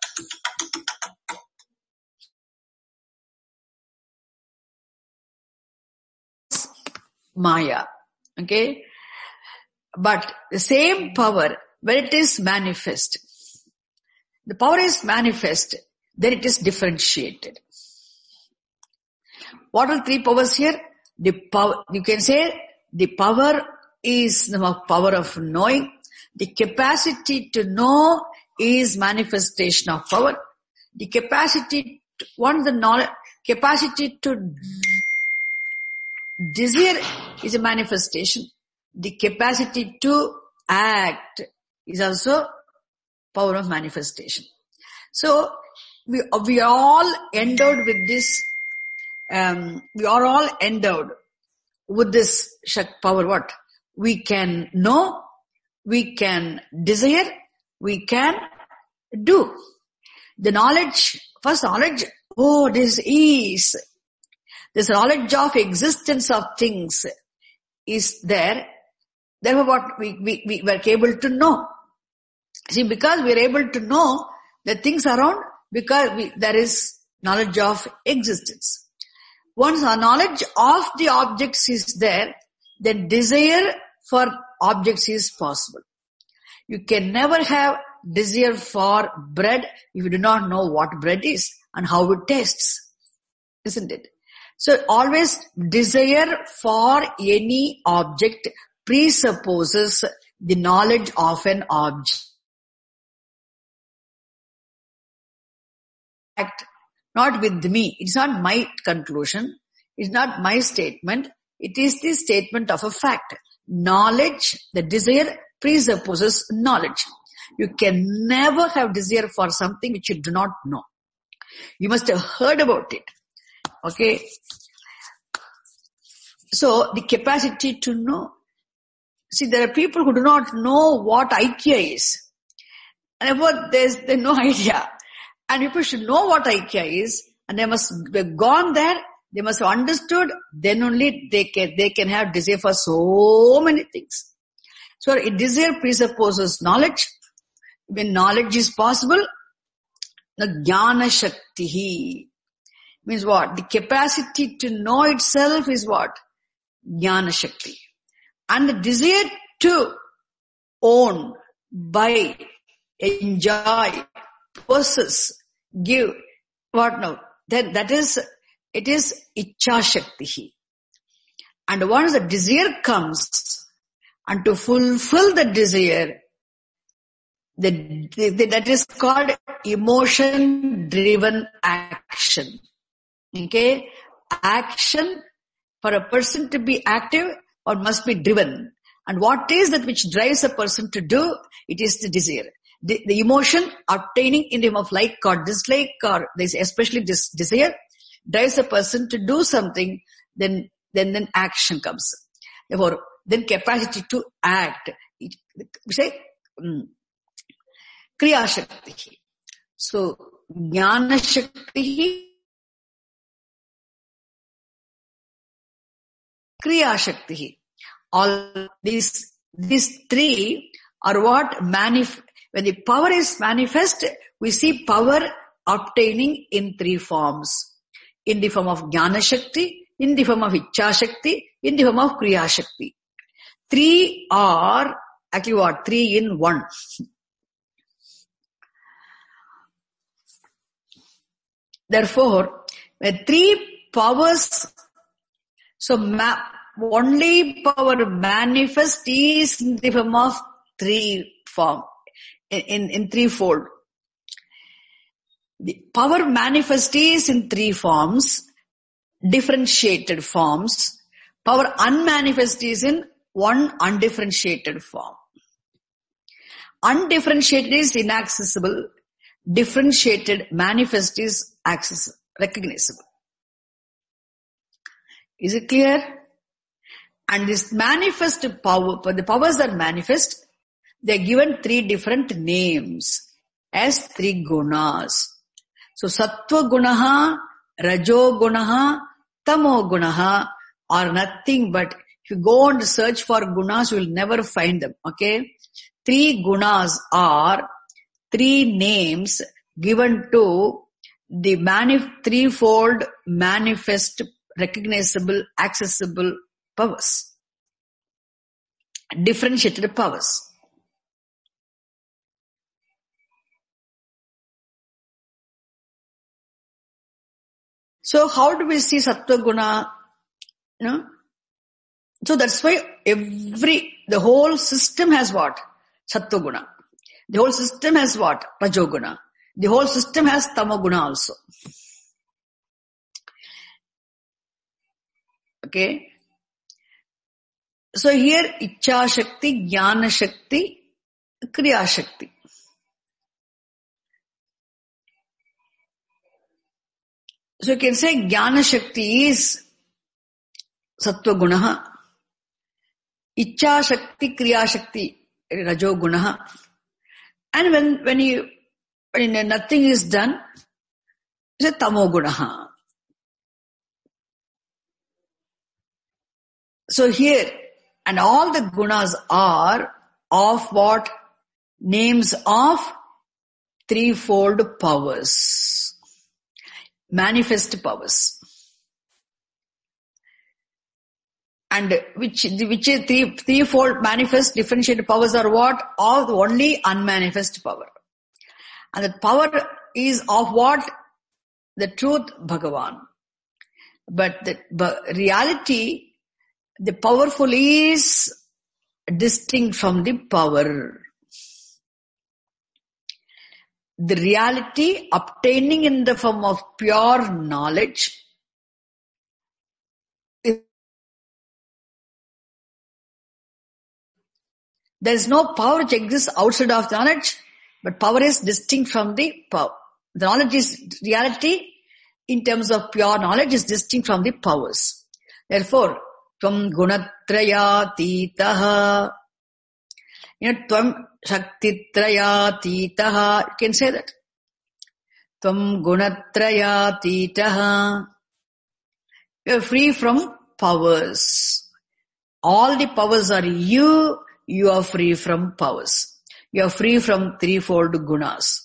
Maya. Okay? But the same power, when it is manifest, the power is manifest, then it is differentiated. What are three powers here? The power, you can say the power is the power of knowing. The capacity to know is manifestation of power. The capacity, to, one the knowledge, capacity to desire is a manifestation. The capacity to act is also power of manifestation. So we we are all endowed with this. Um, we are all endowed with this power. What we can know, we can desire, we can do. The knowledge, first knowledge. Oh, this is this knowledge of existence of things is there. Therefore, what we we we were able to know. See, because we are able to know the things around, because we, there is knowledge of existence. Once our knowledge of the objects is there, then desire for objects is possible. You can never have desire for bread if you do not know what bread is and how it tastes. Isn't it? So always desire for any object presupposes the knowledge of an object. Not with me. It's not my conclusion. It's not my statement. It is the statement of a fact. Knowledge, the desire presupposes knowledge. You can never have desire for something which you do not know. You must have heard about it. Okay. So the capacity to know. See, there are people who do not know what IKEA is. And therefore there's, there's no idea. And people should know what IKEA is, and they must have gone there, they must have understood, then only they can, they can have desire for so many things. So a desire presupposes knowledge. When knowledge is possible, the jnana shaktihi means what? The capacity to know itself is what? Jnana shakti. And the desire to own, buy, enjoy, possess, give, what now? Then that is, it is Ichcha Shakti. And once the desire comes, and to fulfill the desire, the, the, that is called emotion-driven action. Okay? Action, for a person to be active, or must be driven. And what is that which drives a person to do? It is the desire. The, the emotion obtaining in the form of like or dislike, or this, especially this desire, drives a person to do something, then, then, then action comes. Therefore, then capacity to act. We say, um, Kriya Shakti. So, Jnana Shakti, Kriya Shakti. All these, these three are what manif- when the power is manifest, we see power obtaining in three forms. In the form of Jnana Shakti, in the form of Ichcha Shakti, in the form of Kriya Shakti. Three are, actually what? Three in one. Therefore, the three powers, so ma- only power manifest is in the form of three form, in, in, in threefold. The power manifest is in three forms, differentiated forms. Power unmanifest is in one undifferentiated form. Undifferentiated is inaccessible. Differentiated, manifest is accessible, recognizable. Is it clear? And this manifest power, the powers that manifest, they are given three different names as three gunas. So sattva gunaha, rajo gunaha, tamo gunaha are nothing but, if you go and search for gunas, you will never find them. Okay? Three gunas are three names given to the manif- threefold manifest, recognizable, accessible powers. Differentiated powers. So how do we see sattva guna? You know? So that's why every, the whole system has what? Sattva guna. The whole system has what? Rajo guna. The whole system has tamo guna also. Okay. So here, Ichcha Shakti, Jnana Shakti, Kriya Shakti. So you can say Jnana Shakti is Sattva Gunaha. Ichcha Shakti, Kriya Shakti, Rajo Gunaha. And when, when you, when nothing is done, it's a Tamo Gunaha. So here, and all the gunas are of what? Names of threefold powers. Manifest powers. And which, which is three, threefold manifest differentiated powers are what? Of the only unmanifest power. And the power is of what? The truth, Bhagavan. But the but reality, the powerful is distinct from the power. The reality obtaining in the form of pure knowledge is, there is no power which exists outside of the knowledge, but power is distinct from the power. The knowledge is reality in terms of pure knowledge is distinct from the powers. Therefore, Tvam gunatrayatitaha. You know, Tvam shaktitrayatitaha. You can say that. Tvam gunatrayatitaha. You are free from powers. All the powers are you. You are free from powers. You are free from threefold gunas.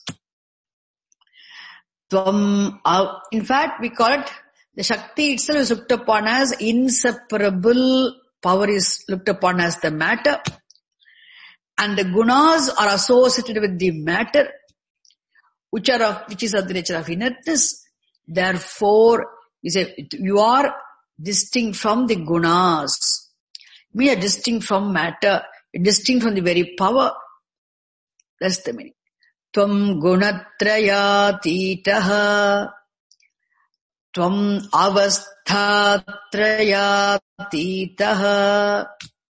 Tvam, uh, in fact, we call it, the Shakti itself is looked upon as inseparable. Power is looked upon as the matter. And the gunas are associated with the matter, which are of, which is of the nature of inertness. Therefore, you say, you are distinct from the gunas. We are distinct from matter, distinct from the very power. That's the meaning. Tvam gunatrayatitaha. Tvam avasthatrayatitaha.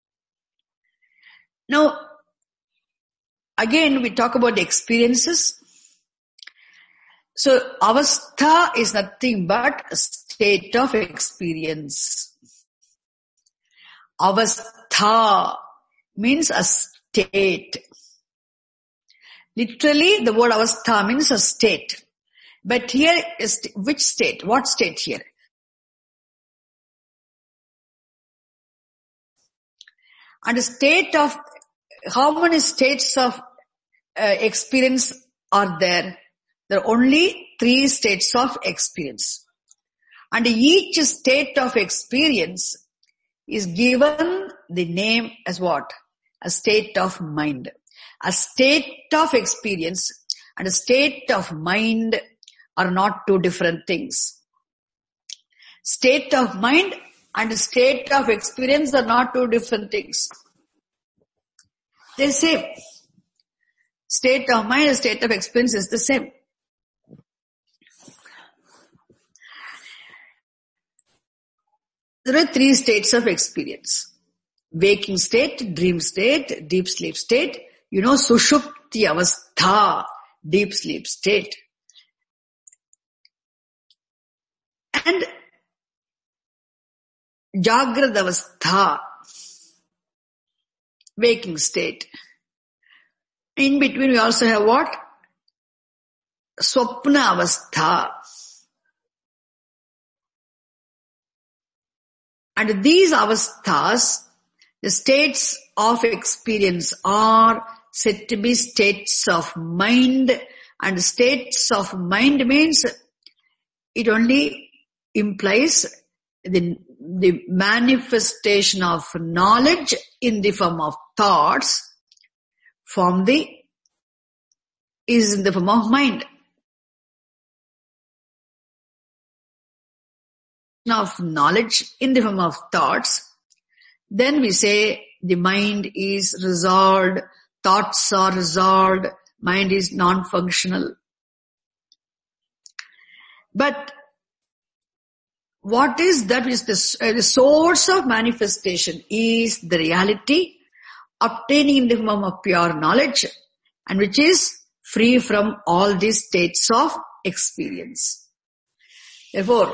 Now, again we talk about the experiences. So, avastha is nothing but a state of experience. Avastha means a state. Literally, the word avastha means a state. But here is, which state? What state here? And the state of, how many states of uh, experience are there? There are only three states of experience. And each state of experience is given the name as what? A state of mind. A state of experience and a state of mind are not two different things. State of mind and state of experience are not two different things. They're the same. State of mind and state of experience is the same. There are three states of experience. Waking state, dream state, deep sleep state. You know, Sushupti Avastha, deep sleep state. And Jagrad Avastha, waking state. In between we also have what? Swapna Avastha. And these avasthas, the states of experience, are said to be states of mind. And states of mind means it only implies the, the manifestation of knowledge in the form of thoughts from the, is in the form of mind. Of knowledge in the form of thoughts, then we say the mind is resolved, thoughts are resolved, mind is non-functional. But what is that is the, uh, the source of manifestation is the reality obtaining in the form of pure knowledge, and which is free from all these states of experience. Therefore,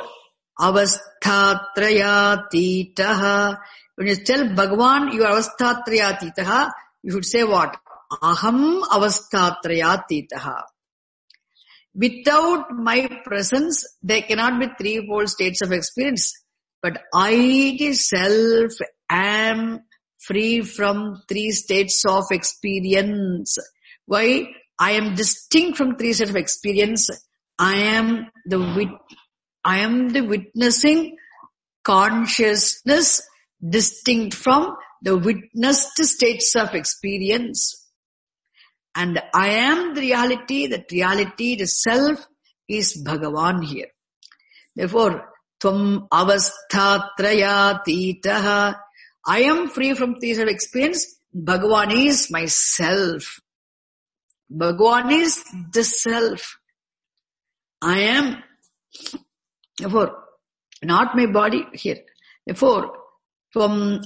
avasthatrayatitaha. When you tell Bhagavan you are avasthatrayatitaha, you should say what? Aham avasthatrayatitaha. Without my presence, there cannot be threefold states of experience. But I self am free from three states of experience. Why? I am distinct from three states of experience. I am the wit I am the witnessing consciousness distinct from the witnessed states of experience. And I am the reality, that reality, the self, is Bhagavan here. Therefore, Tvam avasthatrayatitaha. I am free from three states of experience. Bhagavan is myself. Bhagavan is the self. I am. Therefore, not my body here. Therefore, from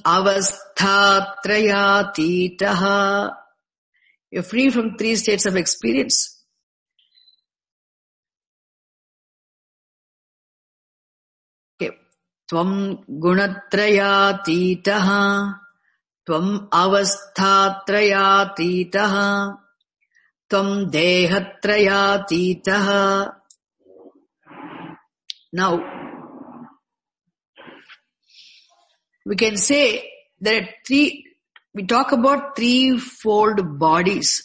avasthatrayatitaha, you're free from three states of experience. Okay. Tvam gunatrayatitaha, tvam avasthatrayatitaha, tvam dehatrayatitaha. Now, we can say there are three, we talk about threefold bodies.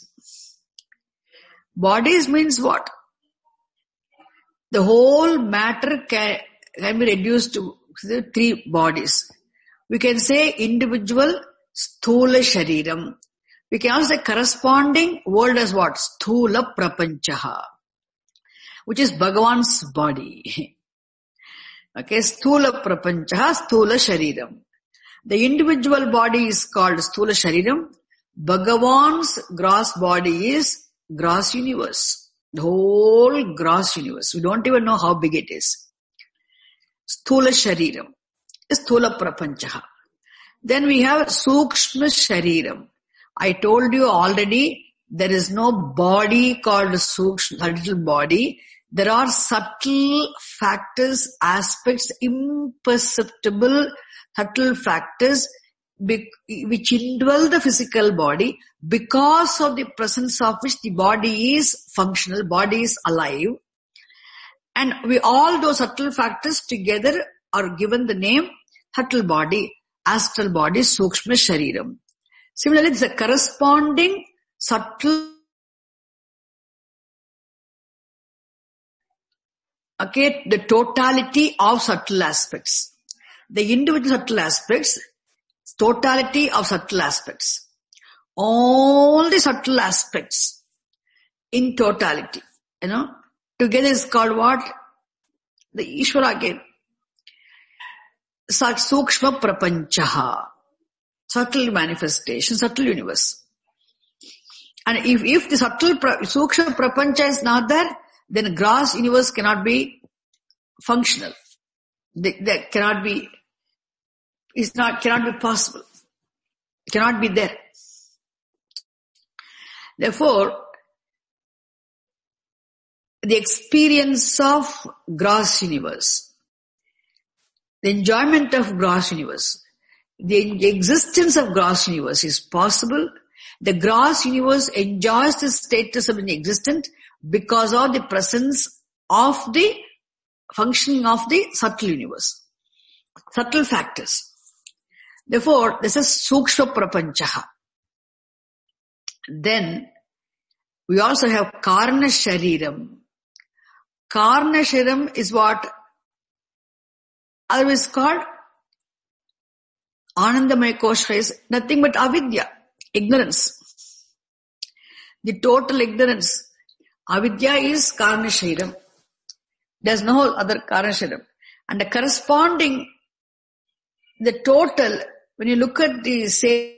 Bodies means what? The whole matter can, can be reduced to three bodies. We can say individual sthula shariram. We can also say corresponding world as what? Sthula prapanchaha, which is Bhagavan's body. Okay, sthula prapanchaha, sthula shariram. The individual body is called sthula shariram. Bhagavan's gross body is gross universe. The whole gross universe. We don't even know how big it is. Sthula shariram, sthula prapanchaha. Then we have sukshma shariram. I told you already, there is no body called sukshma, subtle body. There are subtle factors, aspects, imperceptible, subtle factors which indwell the physical body, because of the presence of which the body is functional, body is alive. And we all those subtle factors together are given the name subtle body, astral body, sukshma shariram. Similarly, it's a corresponding subtle, okay, the totality of subtle aspects. The individual subtle aspects, totality of subtle aspects. All the subtle aspects in totality, you know, together is called what? The Ishvara again. Sukshma prapanchaha. Subtle manifestation, subtle universe. And if, if the subtle pra, Sukshma prapancha is not there, then gross universe cannot be functional. They, they cannot be, is not, cannot be possible. Cannot be there. Therefore, the experience of gross universe, the enjoyment of gross universe, the existence of gross universe is possible. The gross universe enjoys the status of being existent because of the presence of the functioning of the subtle universe, subtle factors. Therefore, this is Sukshma prapanchaha. Then, we also have Karna Shariram. Karna Shariram is what otherwise called Anandamaya Kosha, is nothing but avidya, ignorance. The total ignorance. Avidya is Karna Shariram. There's no other Karna Shariram. And the corresponding, the total, when you look at the say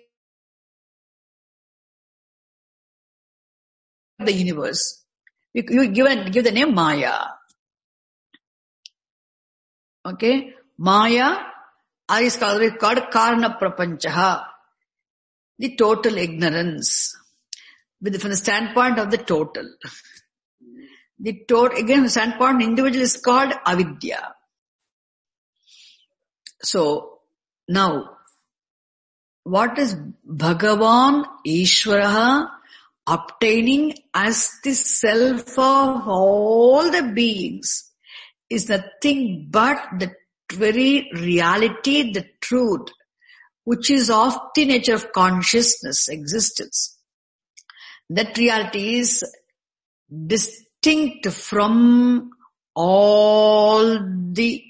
the universe, you, you give, give the name Maya. Okay? Maya is called, called Karna Prapanchaha. The total ignorance. With, from the standpoint of the total. The total, again, the standpoint individual is called avidya. So, now, what is Bhagavan Ishvaraha obtaining as the self of all the beings is nothing but the very reality, the truth, which is of the nature of consciousness, existence. That reality is distinct from all the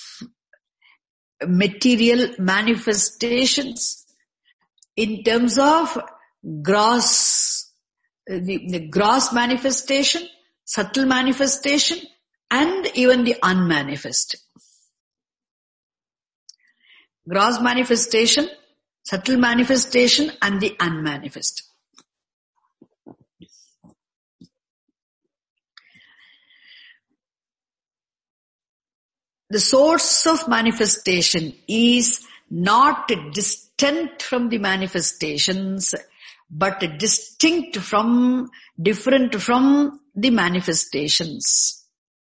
material manifestations in terms of gross, the, the gross manifestation, subtle manifestation, and even the unmanifest. Gross manifestation, subtle manifestation, and the unmanifest. The source of manifestation is not distant from the manifestations, but distinct from, different from the manifestations.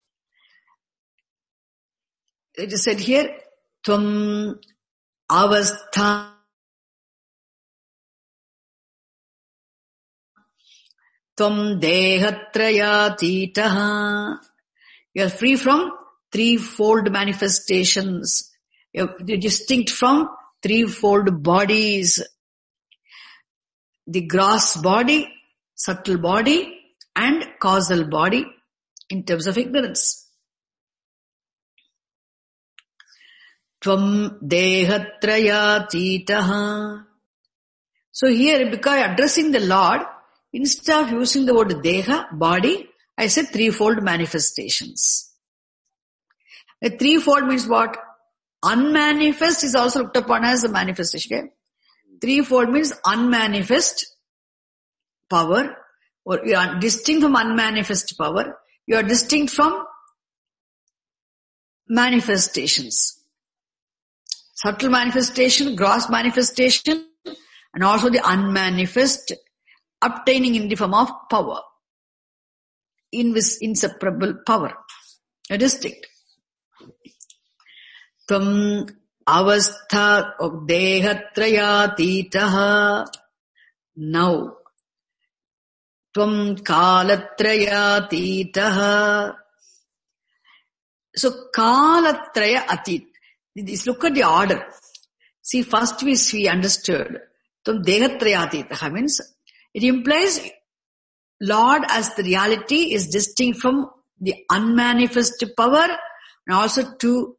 It is said here, Tvam avastha Tvam dehatrayatitaha. You are free from threefold manifestations. You're distinct from threefold bodies. The gross body, subtle body, and causal body in terms of ignorance. Tvam dehatrayatitaha. So here, because addressing the Lord, instead of using the word deha, body, I said threefold manifestations. A threefold means what? Unmanifest is also looked upon as a manifestation. Okay? Threefold means unmanifest power, or you are distinct from unmanifest power. You are distinct from manifestations. Subtle manifestation, gross manifestation, and also the unmanifest obtaining in the form of power. Invis- inseparable power. A distinct. Tvam avastha dehatrayatitaha. Now, tvam kalatrayatitaha. So, kalatraya atit. Let's look at the order. See, first we see understood. Tvam dehatrayatitaha means, it implies Lord as the reality is distinct from the unmanifest power and also to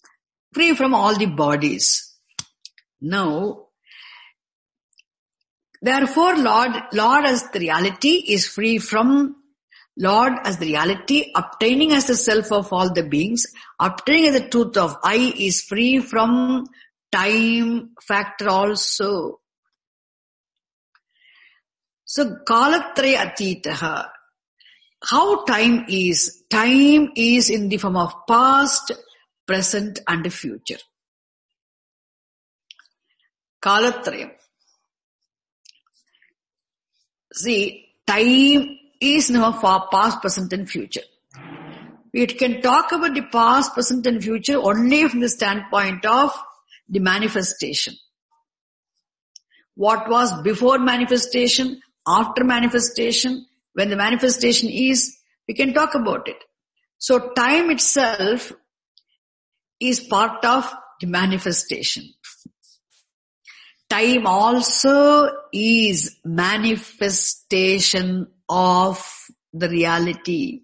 free from all the bodies. Now, Therefore, Lord, Lord as the reality is free from Lord as the reality, obtaining as the self of all the beings, obtaining as the truth of I is free from time factor also. So, Kalatraya Atitaha. How time is? Time is in the form of past, present and future. Kalatrayam. See, time is now for past, present and future. We can talk about the past, present and future only from the standpoint of the manifestation. What was before manifestation, after manifestation, when the manifestation is, we can talk about it. So time itself is part of the manifestation. Time also is manifestation of the reality.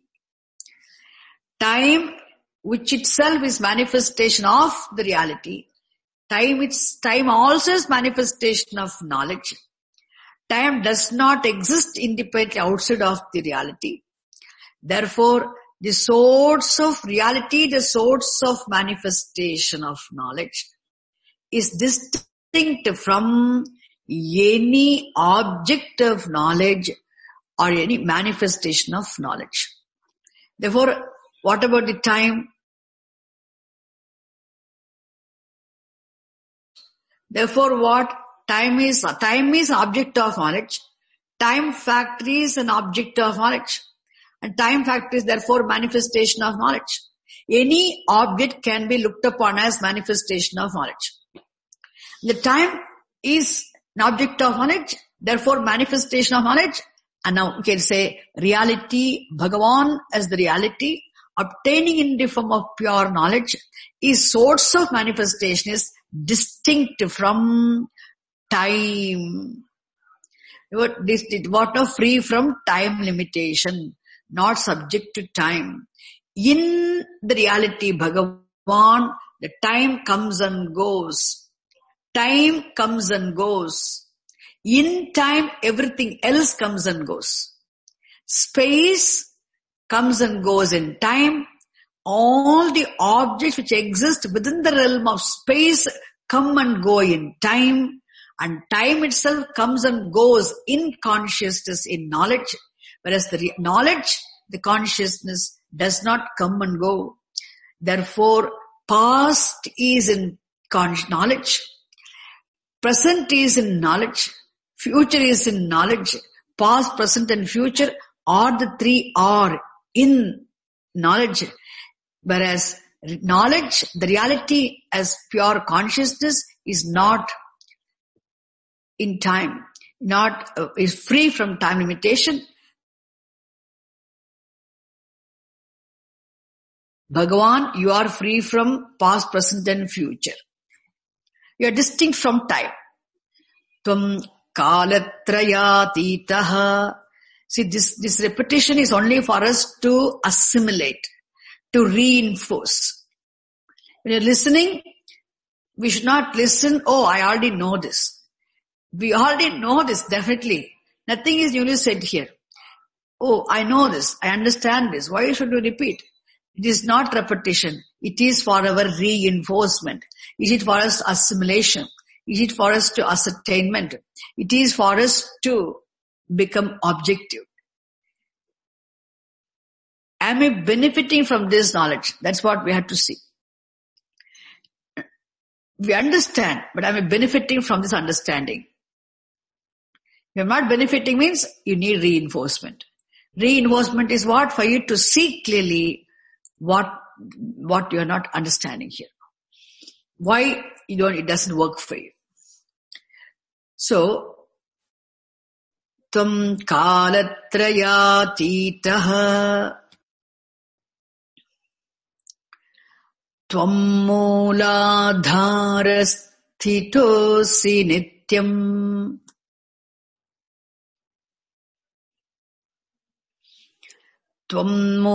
Time, which itself is manifestation of the reality. Time, it's, time also is manifestation of knowledge. Time does not exist independently outside of the reality. Therefore, the source of reality, the source of manifestation of knowledge is distinct from any object of knowledge or any manifestation of knowledge. Therefore, what about the time? Therefore, what? Time is, time is object of knowledge. Time factor is an object of knowledge. And time factor is therefore manifestation of knowledge. Any object can be looked upon as manifestation of knowledge. The time is an object of knowledge, therefore manifestation of knowledge. And now we can say reality, Bhagavan as the reality, obtaining in the form of pure knowledge, is source of manifestation, is distinct from time. What are free from time limitation, not subject to time. In the reality, Bhagavan, the time comes and goes. Time comes and goes. In time, everything else comes and goes. Space comes and goes in time. All the objects which exist within the realm of space come and go in time. And time itself comes and goes in consciousness, in knowledge. Whereas the re- knowledge, the consciousness does not come and go. Therefore, past is in con- knowledge. Present is in knowledge. Future is in knowledge. Past, present and future, all the three are in knowledge. Whereas knowledge, the reality as pure consciousness is not in time, not uh, is free from time limitation. Bhagavan, you are free from past, present and future. You are distinct from time. Tvam kalatrayatitaha. See, this, this repetition is only for us to assimilate, to reinforce. When you're listening, we should not listen, oh, I already know this. We already know this, definitely. Nothing is newly said here. Oh, I know this, I understand this. Why should we repeat? It is not repetition. It is for our reinforcement. Is it for us assimilation? Is it for us to ascertainment? It is for us to become objective. Am I benefiting from this knowledge? That's what we have to see. We understand, but am I benefiting from this understanding? If you're not benefiting means you need reinforcement. Reinforcement is what? For you to see clearly what, what you are not understanding here. Why you don't, it doesn't work for you. So, Tvam kalatrayatitaha Tvam mooladharasthitosi nityam Tvam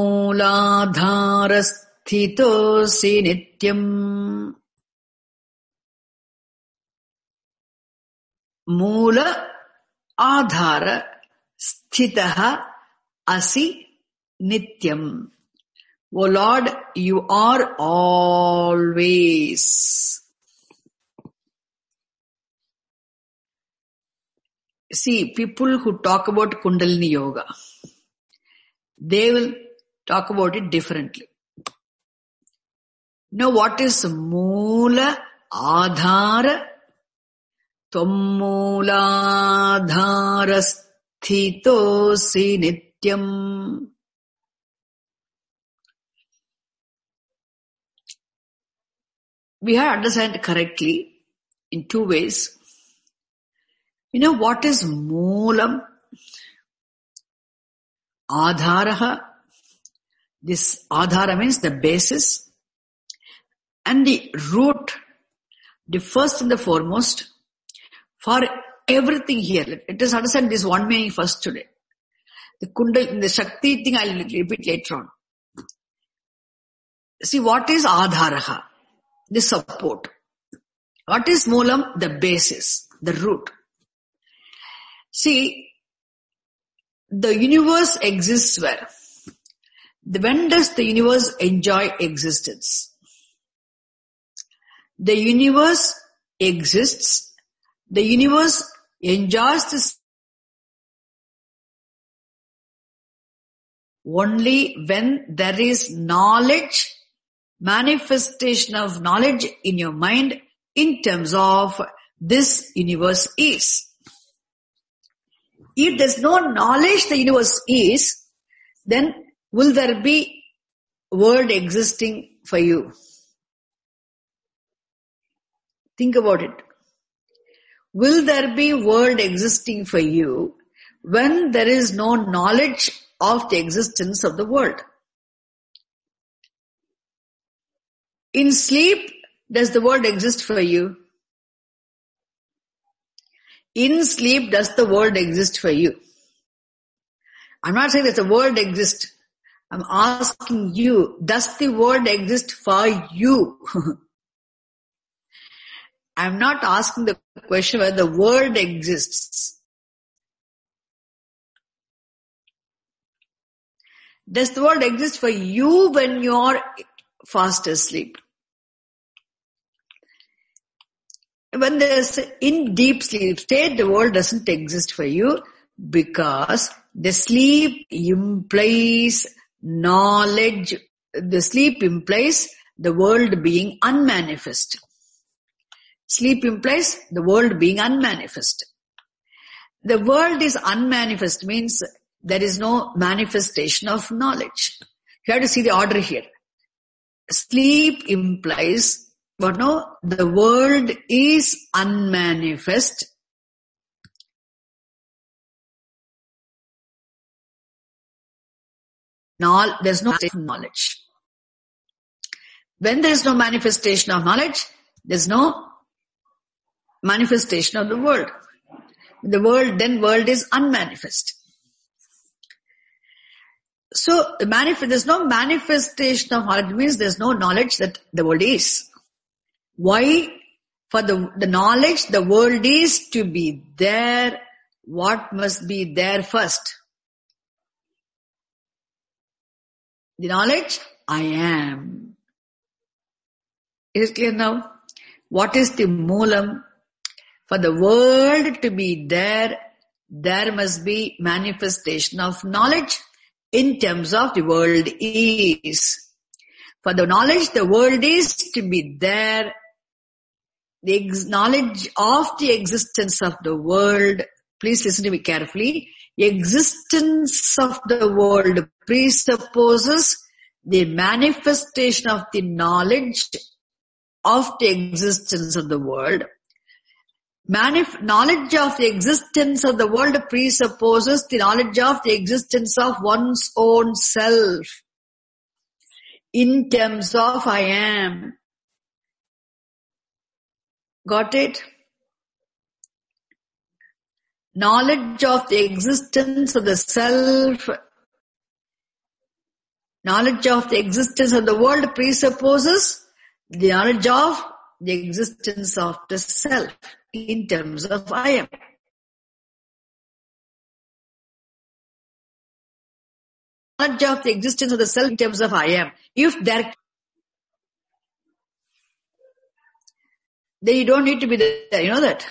mooladharasthitosi nityam. Moola Adhara sthitaha asi nityam. O Lord, you are always. See, people who talk about Kundalini Yoga, they will talk about it differently. Now what is Moola Adhara? Tvammooladhara sthitosi nityam. We have to understand correctly in two ways. You know what is Moolam? Adharaha. This Adhara means the basis. And the root, the first and the foremost, for everything here. Let us understand this one meaning first today. The Kundal, the Shakti thing I will repeat later on. See, what is Adharaha? The support. What is Moolam? The basis, the root. See, the universe exists where? When does the universe enjoy existence? The universe exists, the universe enjoys this only when there is knowledge, manifestation of knowledge in your mind in terms of this universe is. If there's no knowledge the universe is, then will there be world existing for you? Think about it. Will there be world existing for you when there is no knowledge of the existence of the world? In sleep, does the world exist for you? In sleep, does the world exist for you? I'm not saying that the world exists. I'm asking you, does the world exist for you? I'm not asking the question whether the world exists. Does the world exist for you when you are fast asleep? When there's in deep sleep state, the world doesn't exist for you because the sleep implies knowledge. The sleep implies the world being unmanifest. Sleep implies the world being unmanifest. The world is unmanifest means there is no manifestation of knowledge. You have to see the order here. Sleep implies, but no, the world is unmanifest. No, there's no knowledge. When there is no manifestation of knowledge, there's no manifestation of the world. The world, then world is unmanifest. So the manif- there's no manifestation of knowledge means there's no knowledge that the world is. Why? For the, the knowledge the world is to be there, what must be there first? The knowledge, I am. Is it clear now? What is the moolam? For the world to be there, there must be manifestation of knowledge in terms of the world is. For the knowledge the world is to be there, the ex- knowledge of the existence of the world, please listen to me carefully, existence of the world presupposes the manifestation of the knowledge of the existence of the world. Manif- knowledge of the existence of the world presupposes the knowledge of the existence of one's own self in terms of I am. Got it? Knowledge of the existence of the self, knowledge of the existence of the world presupposes the knowledge of the existence of the self in terms of I am. knowledge of the existence of the self in terms of I am. If there, then you don't need to be there. You know that?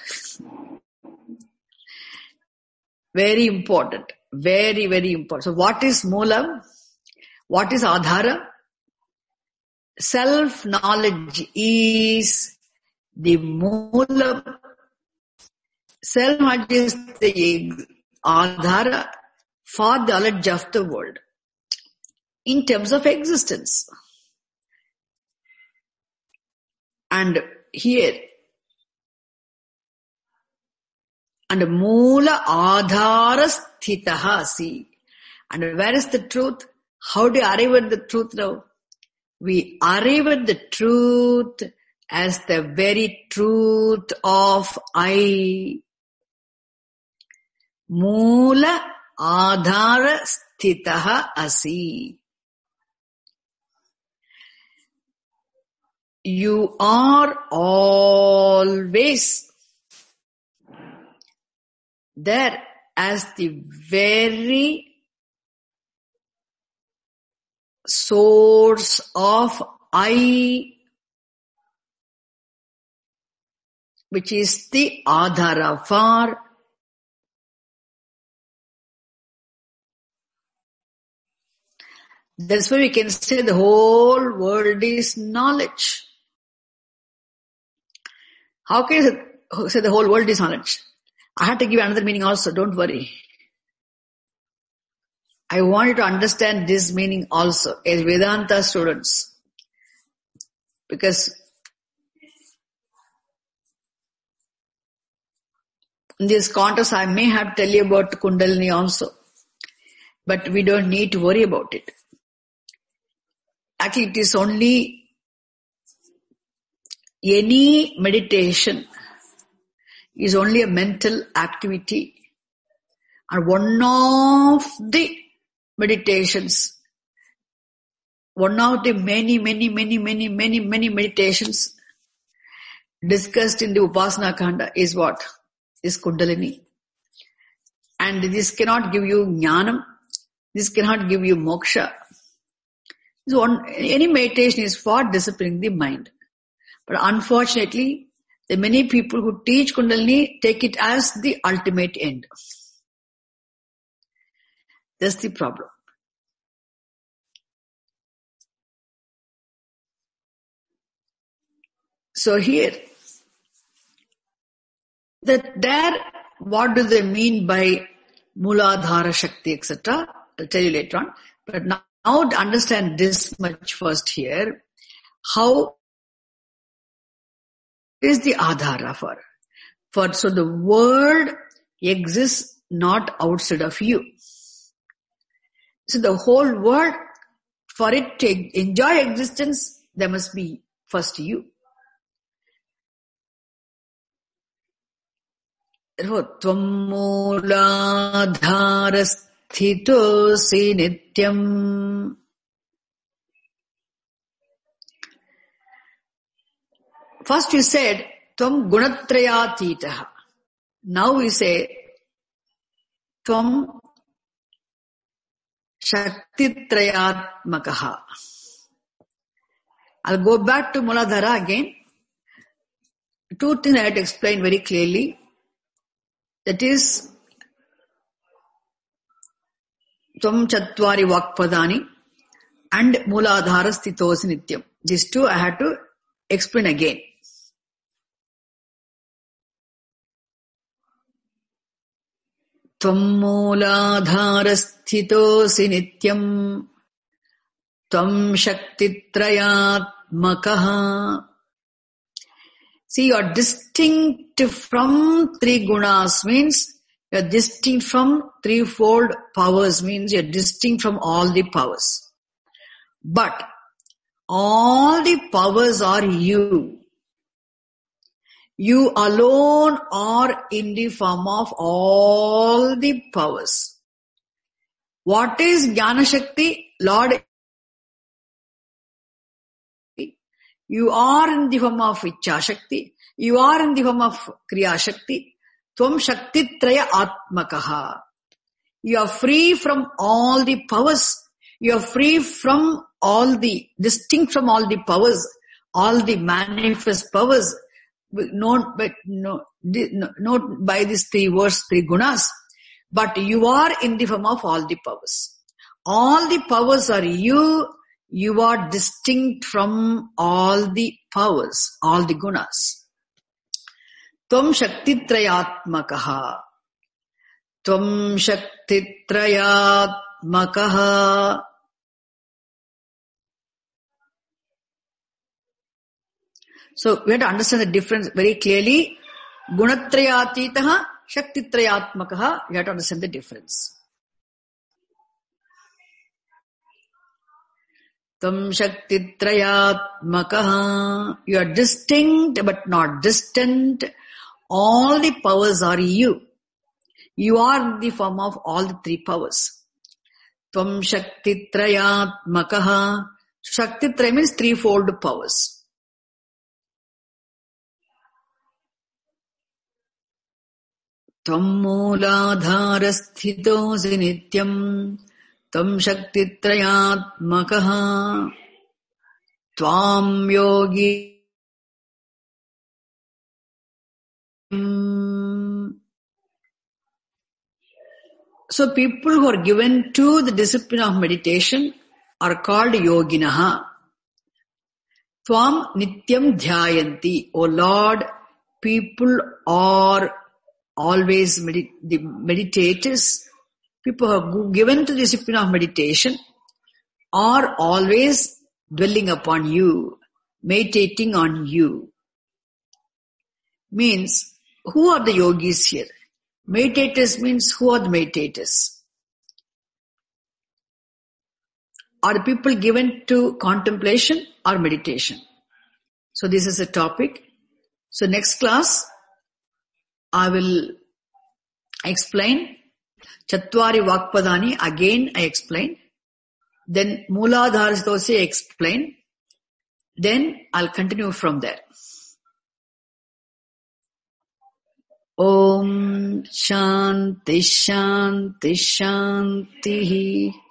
Very important. Very, very important. So what is Moolam? What is Adhara? Self-knowledge is the Moolam. Self-knowledge is the Adhara for the knowledge of the world in terms of existence. And here, and Moola Adhara Sthitaha, see. And where is the truth? How do you arrive at the truth now? We arrive at the truth as the very truth of I. Moola Adhara Sthitaha Asi. You are always there as the very source of I, which is the Adhara for that's why we can say the whole world is knowledge. How can you say the whole world is knowledge? I had to give another meaning also, don't worry. I want you to understand this meaning also as Vedanta students. Because in this contest I may have to tell you about Kundalini also. But we don't need to worry about it. Actually, it is only any meditation is only a mental activity. And one of the meditations, one of the many, many, many, many, many, many meditations discussed in the Upasana Kanda is what? Is Kundalini. And this cannot give you jnanam. This cannot give you moksha. So one, any meditation is for disciplining the mind. But unfortunately, the many people who teach Kundalini take it as the ultimate end. That's the problem. So here, that there, what do they mean by Mooladhara Shakti, et cetera? I'll tell you later on. But now, now to understand this much first here, how is the Adhara for? For so the world exists not outside of you. So the whole world, for it to enjoy existence, there must be first you. Tvam mooladhara sthitosi nityam. First you said, Tvam gunatrayatitaha. Now we say, Tvam shaktitrayatmakaha. I'll go back to Mooladhara again. Two things I had to explain very clearly. That is, Tvam Chatvari Vakpadani and Mooladhara Sthitosi Nityam. These two I had to explain again. Tvam Mooladhara Sthitosi Nityam Tvam Shaktitrayatmakaha. See, you are distinct from three gunas means you are distinct from threefold powers means you are distinct from all the powers. But all the powers are you. You alone are in the form of all the powers. What is Jnana Shakti? Lord, you are in the form of Ichcha Shakti. You are in the form of Kriya Shakti. Tvam Shaktitraya Atmakaha. You are free from all the powers. You are free from all the, distinct from all the powers, all the manifest powers, not by, no, not by these three words, three gunas, but you are in the form of all the powers. All the powers are you, you are distinct from all the powers, all the gunas. Tvam shaktitrayatmakaha. Tvam shaktitrayatmakaha. So we have to understand the difference very clearly. Gunatrayatitaha, shaktitrayatmakaha. You have to understand the difference. Tam shaktitrayatmakaha. You are distinct but not distant. All the powers are you. You are in the form of all the three powers. Tvam shaktitrayatmakaha. Shaktitraya means threefold powers. Tvam mooladharasthitosi nityam. Tvam shaktitrayatmakaha. Tvam yogi. So people who are given to the discipline of meditation are called yoginaha. Tvam nityam dhyayanti. O Lord, people are always medit- the meditators, people who are given to the discipline of meditation are always dwelling upon you, meditating on you. Means, who are the yogis here? Meditators means, who are the meditators? Are the people given to contemplation or meditation? So this is a topic. So next class, I will explain Chatvari Vakpadani. Again I explain. Then Mooladharasthitosi I explain. Then I'll continue from there. Om Shanti Shanti Shanti.